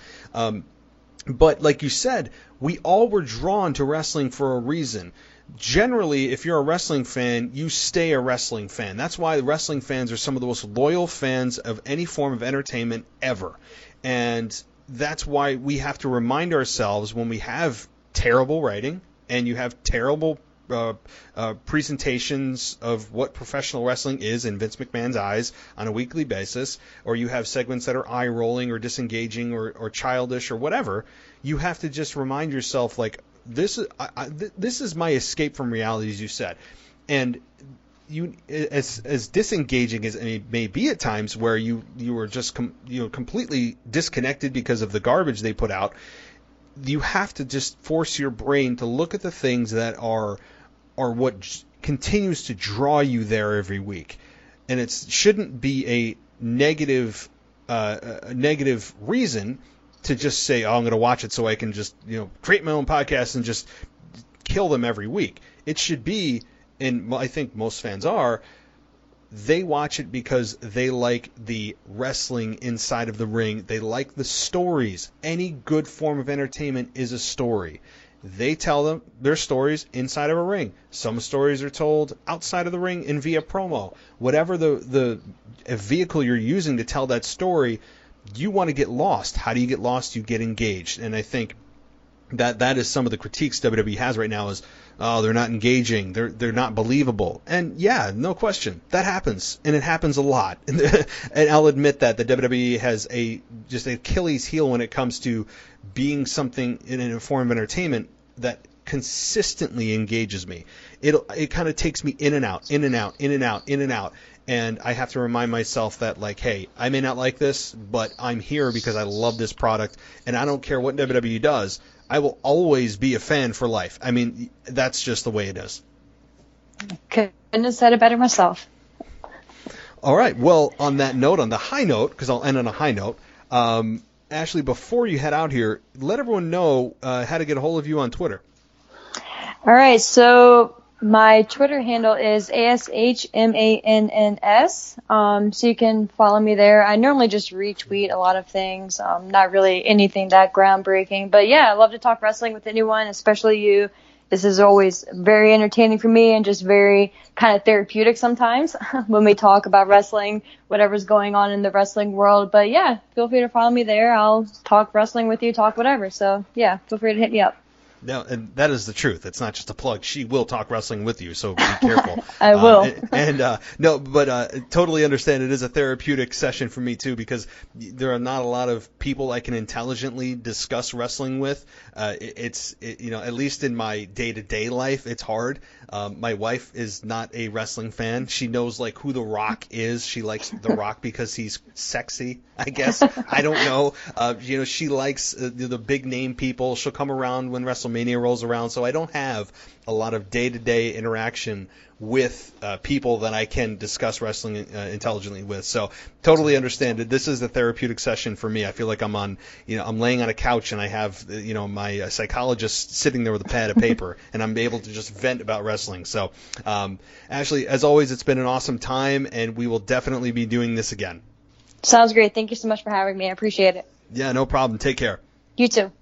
But like you said, we all were drawn to wrestling for a reason. Generally, if you're a wrestling fan, you stay a wrestling fan. That's why wrestling fans are some of the most loyal fans of any form of entertainment ever. And that's why we have to remind ourselves, when we have terrible writing and you have terrible presentations of what professional wrestling is in Vince McMahon's eyes on a weekly basis, or you have segments that are eye-rolling or disengaging or childish or whatever, you have to just remind yourself, like, this is my escape from reality, as you said. And you, as disengaging as it may be at times, where you were just completely disconnected because of the garbage they put out, you have to just force your brain to look at the things that are what continues to draw you there every week. And it shouldn't be a negative reason to just say, oh, I'm going to watch it so I can just create my own podcast and just kill them every week. It should be, and I think most fans are, they watch it because they like the wrestling inside of the ring. They like the stories. Any good form of entertainment is a story. They tell them their stories inside of a ring. Some stories are told outside of the ring and via promo. Whatever the vehicle you're using to tell that story, you want to get lost. How do you get lost? You get engaged. And I think that is some of the critiques WWE has right now is, oh, they're not engaging, they're not believable. And yeah, no question, that happens, and it happens a lot. And I'll admit that the WWE has just an Achilles heel when it comes to being something in a form of entertainment that consistently engages me. It kind of takes me in and out, in and out, in and out, in and out. And I have to remind myself that, like, hey, I may not like this, but I'm here because I love this product, and I don't care what WWE does. I will always be a fan for life. I mean, that's just the way it is. Couldn't have said it better myself. All right. Well, on that note, on the high note, because I'll end on a high note, Ashley, before you head out here, let everyone know how to get a hold of you on Twitter. All right, so my Twitter handle is ASHMANNS. So you can follow me there. I normally just retweet a lot of things, not really anything that groundbreaking. But yeah, I love to talk wrestling with anyone, especially you. This is always very entertaining for me and just very kind of therapeutic sometimes when we talk about wrestling, whatever's going on in the wrestling world. But yeah, feel free to follow me there. I'll talk wrestling with you, talk whatever. So yeah, feel free to hit me up. No, and that is the truth. It's not just a plug. She will talk wrestling with you, so be careful. I will. Totally understand. It is a therapeutic session for me too, because there are not a lot of people I can intelligently discuss wrestling with. At least in my day-to-day life, it's hard. My wife is not a wrestling fan. She knows like who The Rock is. She likes The Rock because he's sexy, I guess. I don't know. She likes the big name people. She'll come around when WrestleMania rolls around, so I don't have a lot of day-to-day interaction with people that I can discuss wrestling intelligently with. So totally understand it. This is a therapeutic session for me. I feel like I'm laying on a couch and I have my psychologist sitting there with a pad of paper and I'm able to just vent about wrestling. So Ashley, as always, it's been an awesome time and we will definitely be doing this again. Sounds great. Thank you so much for having me. I appreciate it. Yeah, no problem. Take care. You too.